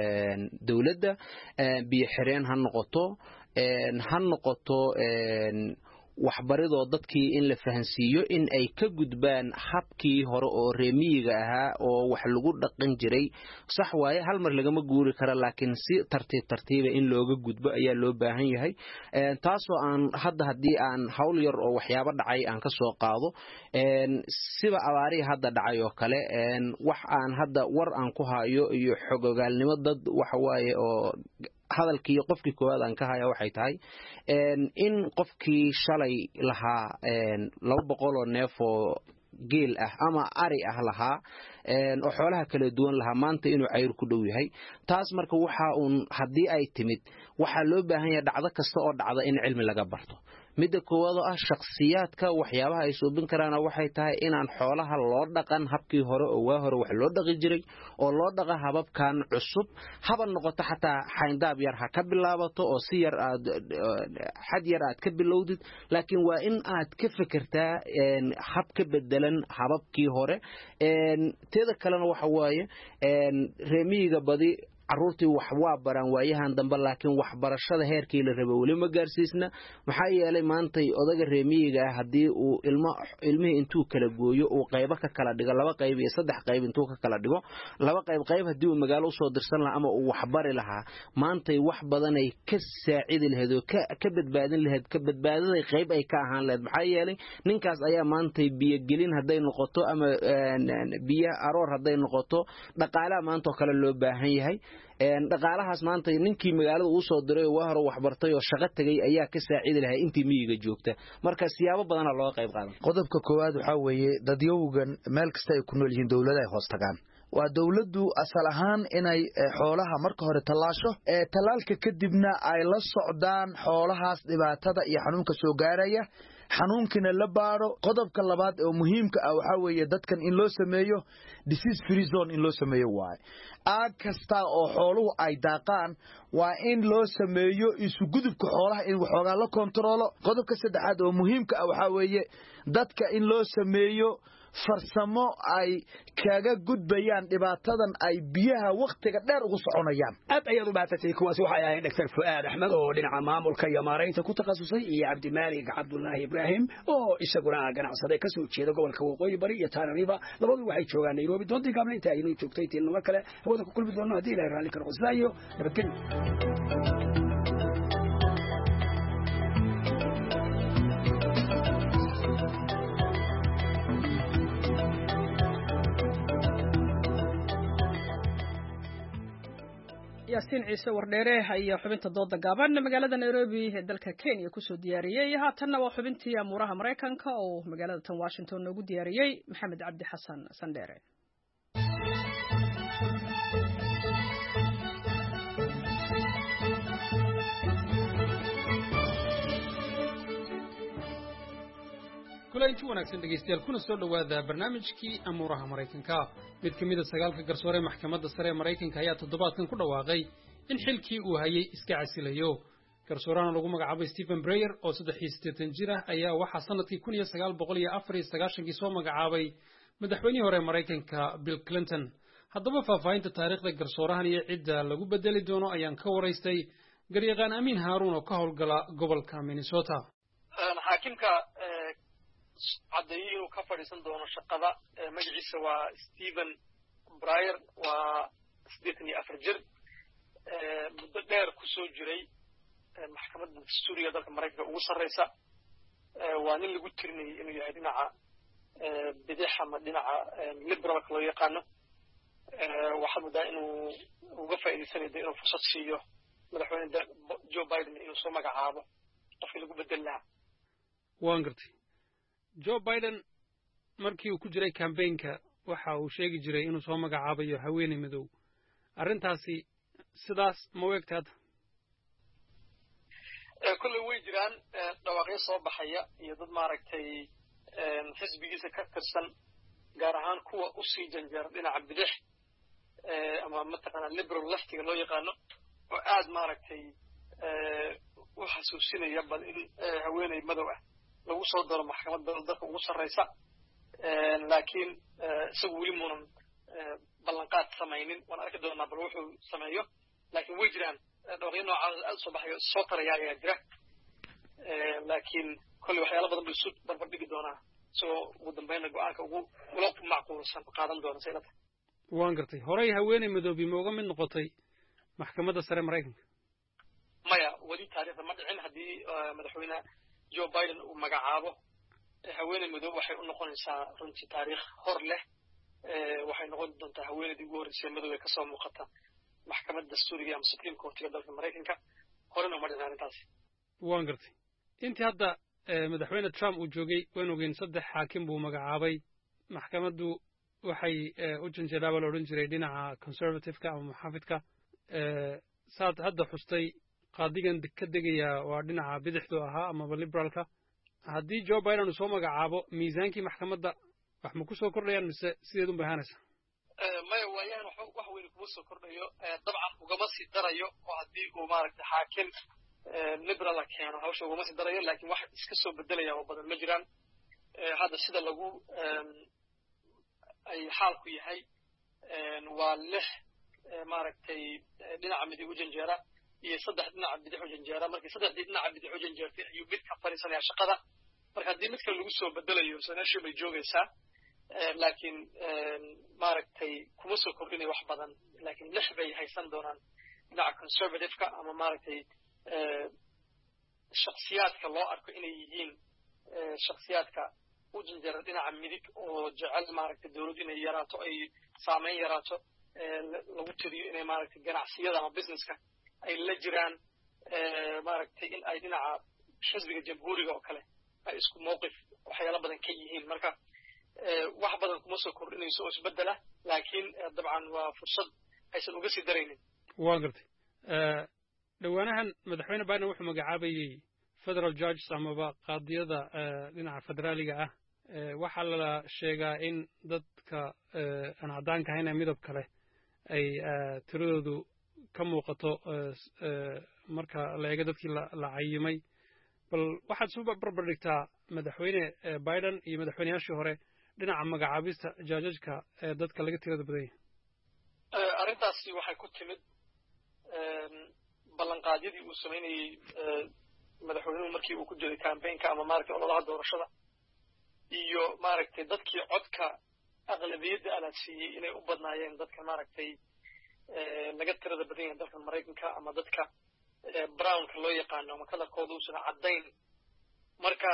dawladda biyo xireen ha noqoto een ha noqoto een waxbaridoo dadkii in la fahansiiyo in ay ka gudbaan habkii hore oo reemiyiga ahaa oo wax lagu dhaqan jiray sax waaye hal mar laga ma guuri kara laakiin si tartiib tartiib in looga gudbo ayaa loo baahan yahay een taasoo aan hadda hadii aan hawl yar oo waxyaabo dhacay aan ka soo qaado een sida abaari hadda dhacay oo kale een wax aan hadda war aan ku hayo iyo xogogaalnimo dad wax waaye oo hadalkii qofkii koowaad aan ka haya waxay tahay een in qofkii shalay lahaa een laba boqol oo neef oo geel ah ama ari ah lahaa een oo xoolaha kala duwan lahaa maanta inuu cayr ku dhow yahay taas marka waxa uu hadii ay timid waxa loo baahan yahay dhacdo kasta oo dhacda in cilmi laga barto midda koowaad oo ah shakhsiyaadka waxyaabaha ay suubin karaan waxay tahay inaan xoolaha loo dhaqan habkii hore oo waa hore wax loo dhaqi jiray oo loo dhaqa hababkan cusub haba noqoto xataa xayndaab yar ha ka bilaabato oo si yar aad xad yar aad ka bilowdid laakiin waa in aad ka fikirtaa een hab ka bedelan hababkii hore een teeda kalena waxa waaye een reemiyiga badi carruurtii wax waa baran waayahan dambe laakiin waxbarashada heerkii la rabo wali ma gaarsiisna maxaa yeelay maanta odaga reemiyiga ah hadii uu ilmo ilmihii intuu kala gooyo uu qaybo ka kala dhigo laba qayb iyo saddex qayb intuu ka kala dhigo laba qayb qayb hadii uu magaalo soo dirsan lahaa ama uu wax bari lahaa maanta wax badan ay ka saacidi lahayd oo ka badbaadin lahayd ka badbaadaday qayb ay ka ahaan lahayd maxaa yeelay ninkaas ayaa maanta biyo gelin haday noqoto ama biyo aroor haday noqoto dhaqaalaha maanta kale loo baahan yahay een dhaqaalahaas maanta ninkii magaalada uu soo diray waa hore wax bartay oo shaqo tagay ayaa ka saacidi lahaa intii miyiga joogta marka siyaabo badan loo qayb qaadan qodobka koowaad waxa weeye dadyowgan meel kasta ay ku nool yihiin dawladda ay hoos tagaan waa dawladdu asal ahaan inay xoolaha marka hore talaasho ee talaalka kadibna ay la socdaan xoolahaas dhibaatada iyo xanuunka soo gaaraya xanuunkina la baaro qodobka labaad oo muhiimka ah waxa weeye dadkan in loo sameeyo disease free zone in loo sameeyo waay aag kasta oo xooluhu ay daaqaan waa in loo sameeyo isu gudubka xoolaha in waxoogaa la kontrolo qodobka saddexaad oo muhiimka ah waxa weeye dadka in loo sameeyo farsamo ay kaga gudbayaan dhibaatadan ay biyaha waqtiga dheer ugu soconayaan aad ayaad u baahatay kuwaas waxay ahayd Doctor Fuad Ahmed oo dhinaca maamulka iyo maareynta ku takhasusay iyo Cabdi Maalik Cabdullaahi Ibrahim oo isaguna ganacsade ka soo jeeda gobolka Waqooyi Bari iyo Tana River labadu waxay joogaan Nairobi doontii gaabna inta ay joogtay tiin mar kale wada ku kulmi doonaa hadii Ilaahay raali karo qosaayo nabadgelyo yaasiin ciise wardheere ayaa xubinta dooda gaaban magaalada Nairobi ee dalka Kenya ku soo diyaariyay haatanna waa xubintii amuuraha Mareykanka oo magaalada tan Washington noogu diyaariyay Maxamed Cabdi Xasan Sandheere kulanti wanaagsan dhageystayaal kuna soo dhawaada barnaamijkii amuuraha Mareykanka mid kamid ah sagaalka garsoore maxkamadda sare ee Mareykanka ayaa toddobaadkan ku dhawaaqay in xilkii uu hayay iska casilayo garsoorana lagu magacaabay Stephen Breyer oo saddex iyo siddeetan jir ah ayaa waxa sanadkii kun iyo sagaal boqol iyo afar iyo sagaashan soo magacaabay madaxweynihii hore Mareykanka Bill Clinton haddaba faahfaahinta taariikhda garsoorahan iyo cidda lagu bedeli doono ayaan ka waraystay garyaqaan amiin haaruun oo ka howlgala gobolka minnesota. xaakimka caddeeyey inuu ka fadhiisan doono shaqada magaciisa waa stephen breyer waa siddeetan iyo afar jir muddo dheer ku soo jiray maxkamadda dastuuriga dalka maraykanka ugu sarreysa waa nin lagu tirinayay inuu yahay dhinaca bidix ama dhinaca liberalka loo yaqaano waxaa moodaa inuu uga faa'iidaysanayo de inuu fursad siiyo madaxweyne joe biden inuu soo magacaabo qofkii lagu bedeli lahaa. waan gartay joe biden markii uu ku jiray kambaynka waxa uu sheegi jiray inuu soo magacaabayo haweeney madow arrintaasi sidaas ma u egta hadda? kolley way jiraan dhawaaqyo soo baxaya iyo dad maaragtay xisbigiisa ka tirsan gaar ahaan kuwa usii janjeera dhinaca bidix ama mataqaana liberal leftiga loo yaqaano oo aad maaragtay u xasuusinaya bal in haweeney madow ah lagu soo daro maxkamadda dalka ugu sarreysa laakiin isagu weli muunan ballanqaad samaynin waan arki doonaa bal wuxuu sameeyo laakiin way jiraan dhawaaqyo noocaas aad soo baxayo soo taraya ayaa jira laakiin kolley waxyaala badan buu isu barbar dhigi doonaa isagoo ugu dambeynna go-aanka ugu ula macquulsan qaadan doona saylada. waan gartay horey haweeney madoobi ma uga mid noqotay maxkamadda sare maraykanka? maya weli taariikhda ma dhicin haddii madaxweyne joe biden uu magacaabo haweeney madow waxay u noqonaysaa runtii taariikh hor leh waxay noqon doontaa haweeneydii ugu horreysay madow ee kasoo muuqata maxkamadda dastuuriga ama supreme courtiga dalka maraykanka horena uma dhicin arrintaasi. waan gartay intii hadda madaxweyne trump uu joogay waan ogeyn saddex xaakim buu magacaabay maxkamaddu waxay u janjeedaaba la odhan jiray dhinaca conservative-ka ama muxaafidka saad hadda xustay qaadigan ka degaya waa dhinaca bidixdu ahaa amaba liberalka haddii joe biden uu soo magacaabo miisaankii maxkamadda wax ma ku soo kordhayaan mise sideed un bay ahaanaysaa? maya waayahan wax weyn kuma soo kordhayo dabcan ugama sii darayo oo haddii uu maaragtay xaakim liberal la keeno hawsha ugama sii darayo laakiin wax iska soo bedelaya oo badan ma jiraan hadda sida lagu ay xaalku yahay waa lix maaragtay dhinaca midig u janjeera iyo saddex dhinaca bidix u janjeera markii saddexdii dhinaca bidix u janjeertay ayuu mid ka fadhiisanaya shaqada marka haddii mid kale lagu soo bedelayo sanaashii bay joogaysaa laakiin maaragtay kuma soo kordhinay wax badan laakiin lix bay haysan doonaan dhinaca conservative-ka ama maaragtay shaksiyaadka loo arko inay yihiin shaksiyaadka u janjeera dhinaca midig oo jecel maaragtay dawladdu inay yaraato ay saameyn yaraato lagu tiriyo inay maaragtay ganacsiyada ama businesska ay la jiraan maaragtay in ay dhinaca xisbiga jamhuuriga oo kale ay isku mowqif waxyaalo badan ka yihiin marka wax badan kuma soo kordhinayso oo isbedela laakiin dabcan waa fursad aysan uga sii daraynin. waan gartay dhowaanahan madaxweyne biden wuxuu magacaabayey federal judges amaba qaadiyada dhinaca federaaliga ah waxaa la sheegaa in dadka aan caddaanka ahayn ee midab kale ay tiradoodu ka muuqato marka la eego dadkii la cayimay bal waxaad isu barbar dhigtaa madaxweyne biden iyo madaxweyneyaashii hore dhinaca magacaabista jaajajka ee dadka laga tirada badan yahay. arrintaasi waxay ku timid ballanqaadyadii uu samaynayey madaxweynuhu markii uu ku jiray campaignka ama maaragtay ololaha doorashada iyo maaragtay dadkii codka aqlabiyadda alaadsiiyey inay u badnaayeen dadka maaragtay laga tirada badan yahay dalka maraykanka ama dadka brownka loo yaqaano ama kalarkooda uusan caddayn marka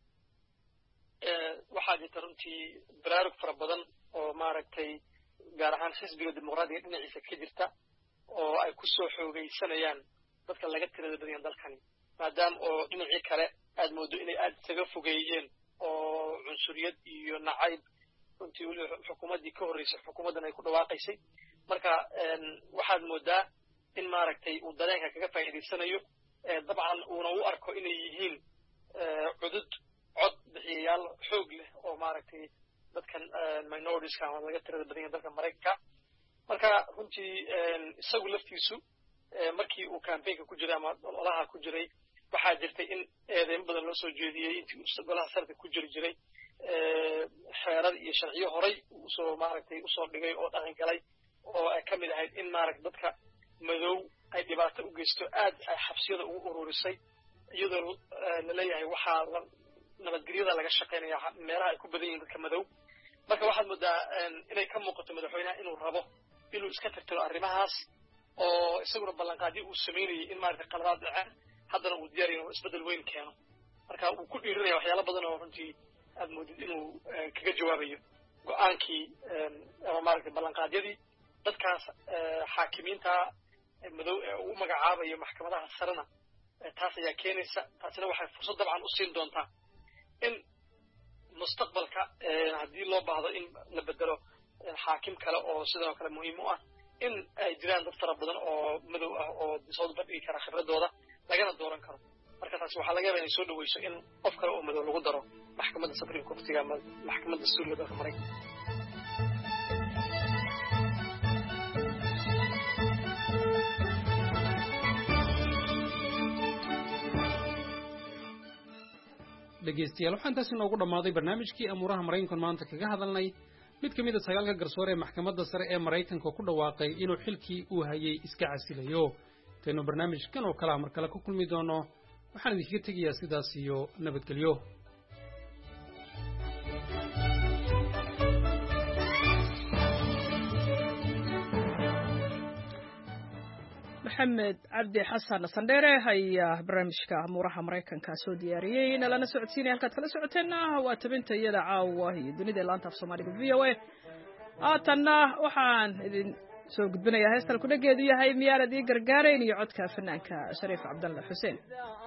waxaa jirta runtii baraarug fara badan oo maaragtay gaar ahaan xisbiga dimuqraadiga dhinaciisa ka jirta oo ay ku soo xoogaysanayaan dadka laga tirada badan yahay dalkani maadaama oo dhinacii kale aad moodo inay aad isaga fogeeyeen oo cunsuriyad iyo nacayb runtii weli xukuumaddii ka horreysay xukuumaddan ay ku dhawaaqaysay marka waxaad moodaa in maaragtay uu dareenka kaga faa'iidaysanayo dabcan uuna u arko inay yihiin cudud cod bixiyayaal xoog leh oo maaragtay dadkan minoritiska ama laga tirada badan yahay dalka maraykanka marka runtii isagu laftiisu markii uu campaignka ku jiray ama ololaha ku jiray waxaa jirtay in eedeymo badan loo soo jeediyey intii uu golaha sarka ku jiri jiray xeerar iyo sharciyo horay usoo maaragtay usoo dhigay oo dhaqan galay oo ay ka mid ahayd in maaragta dadka madow ay dhibaato u geysto aad ay xabsiyada ugu ururisay iyadoo la leeyahay waxaa nabadgelyada laga shaqeynaya meelaha ay ku badan yihiin dadka madow marka waxaad moodaa inay ka muuqato madaxweynaha inuu rabo inuu iska tirtiro arrimahaas oo isaguna ballanqaadyo uu sameynayay in maaragta qaladaad dhaceen haddana uu diyaariyo inuu isbeddel weyn keeno marka uu ku dhiirinaya waxyaalo badan oo runtii aad moodid inuu kaga jawaabayo go-aankii ama maaragta ballanqaadyadii dadkaas xaakimiinta madow ee uu magacaabayo maxkamadaha sarena taas ayaa keenaysa taasina waxay fursad dabcan u siin doontaa in mustaqbalka haddii loo baahdo in la bedelo xaakim kale oo sidoo kale muhiim u ah in ay jiraan dad fara badan oo madow ah oo soo bandhigi kara khibradooda lagana dooran karo marka taasi waxaa laga yaabaa inay soo dhaweyso in qof kale oo madow lagu daro maxkamadda supreme courtiga ama maxkamadda dastuuriga dalka maraykanka dhegeystayaal waxaan taasi noogu dhammaaday barnaamijkii amuuraha maraykanka maanta kaga hadalnay mid ka mid a sagaalka garsoore ee maxkamadda sare ee maraykanka ku dhawaaqay inuu xilkii uu hayay iska casilayo intaynu barnaamijkan oo kalea mar kale ku kulmi doono waxaan idinkaga tegayaa sidaas iyo nabadgelyo maxamed cabdi xasan sandheere ayaa barnaamijka amuuraha maraykanka soo diyaariyey nalana socodsiinaya halkaad kala socoteenna waa tabinta iyada caawa iyo dunida laanta af soomaaliga v o a haatanna waxaan idin soo gudbinayaa heestan kudhageedu yahay miyaanad ii gargaarayn iyo codka fanaanka shariif cabdalle xuseen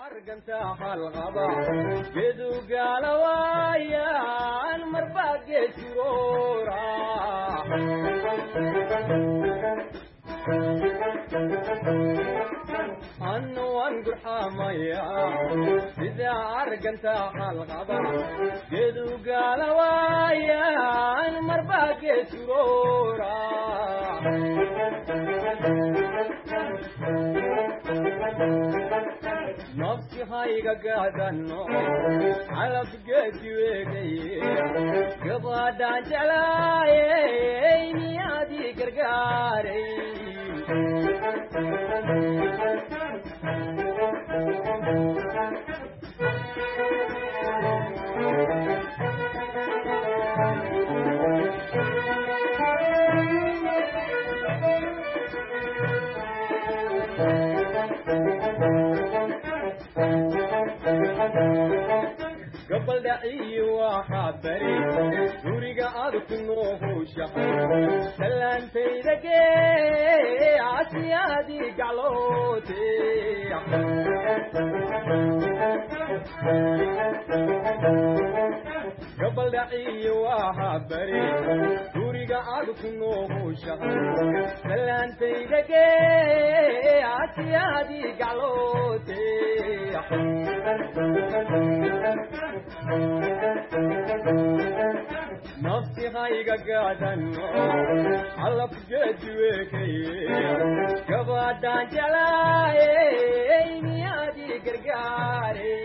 annuwan gurxamaya sida arganta halqaba geedu gaalawaayan marba geesuroora nafsi hayga gaadano calab geedi weegaye gabadhaan jeclaayey niyaadii gargaaray gabal dhaciyi waxaa bari guriga adku noohushahay salaantayda gee asiyaadii gacloote gabal dhaciyi waxaa bari guriga adku noohushahay salaantayda gee asiyaadii gacloote nafsi hayga gaadano calab geedi weekaye gabadhaan jeclaayey niyaadii gargaaray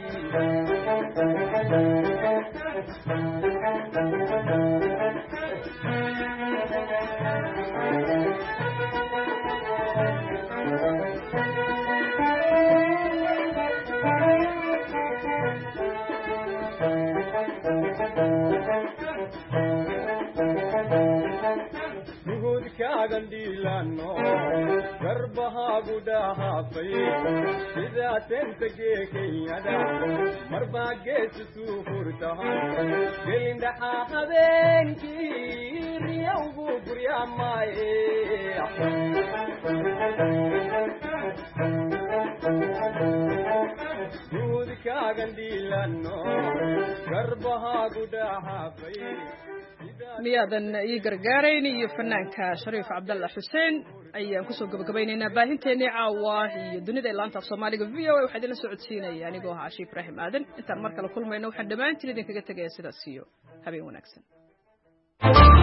gandilano garbahaagu dhahaafay sidaa tenta geekayada marbaa geesu suu furtahan gelindhaxaa habeenkii riyawgu guryaamaaye duudkaagandilano garbahaagu dhahaafay miyaadan ii gargaarayn iyo fanaanka shariif cabdalle xuseen ayaan kusoo gabagabaynaynaa baahinteennii caawa iyo dunida laanta af soomaaliga v o a waxaa idinla socodsiinaya anigoo ahaa cashi ibraahim aadan intaan mar kale kulmayno waxaan dhammaantiin idinkaga tegaya sidaas iyo habeen wanaagsan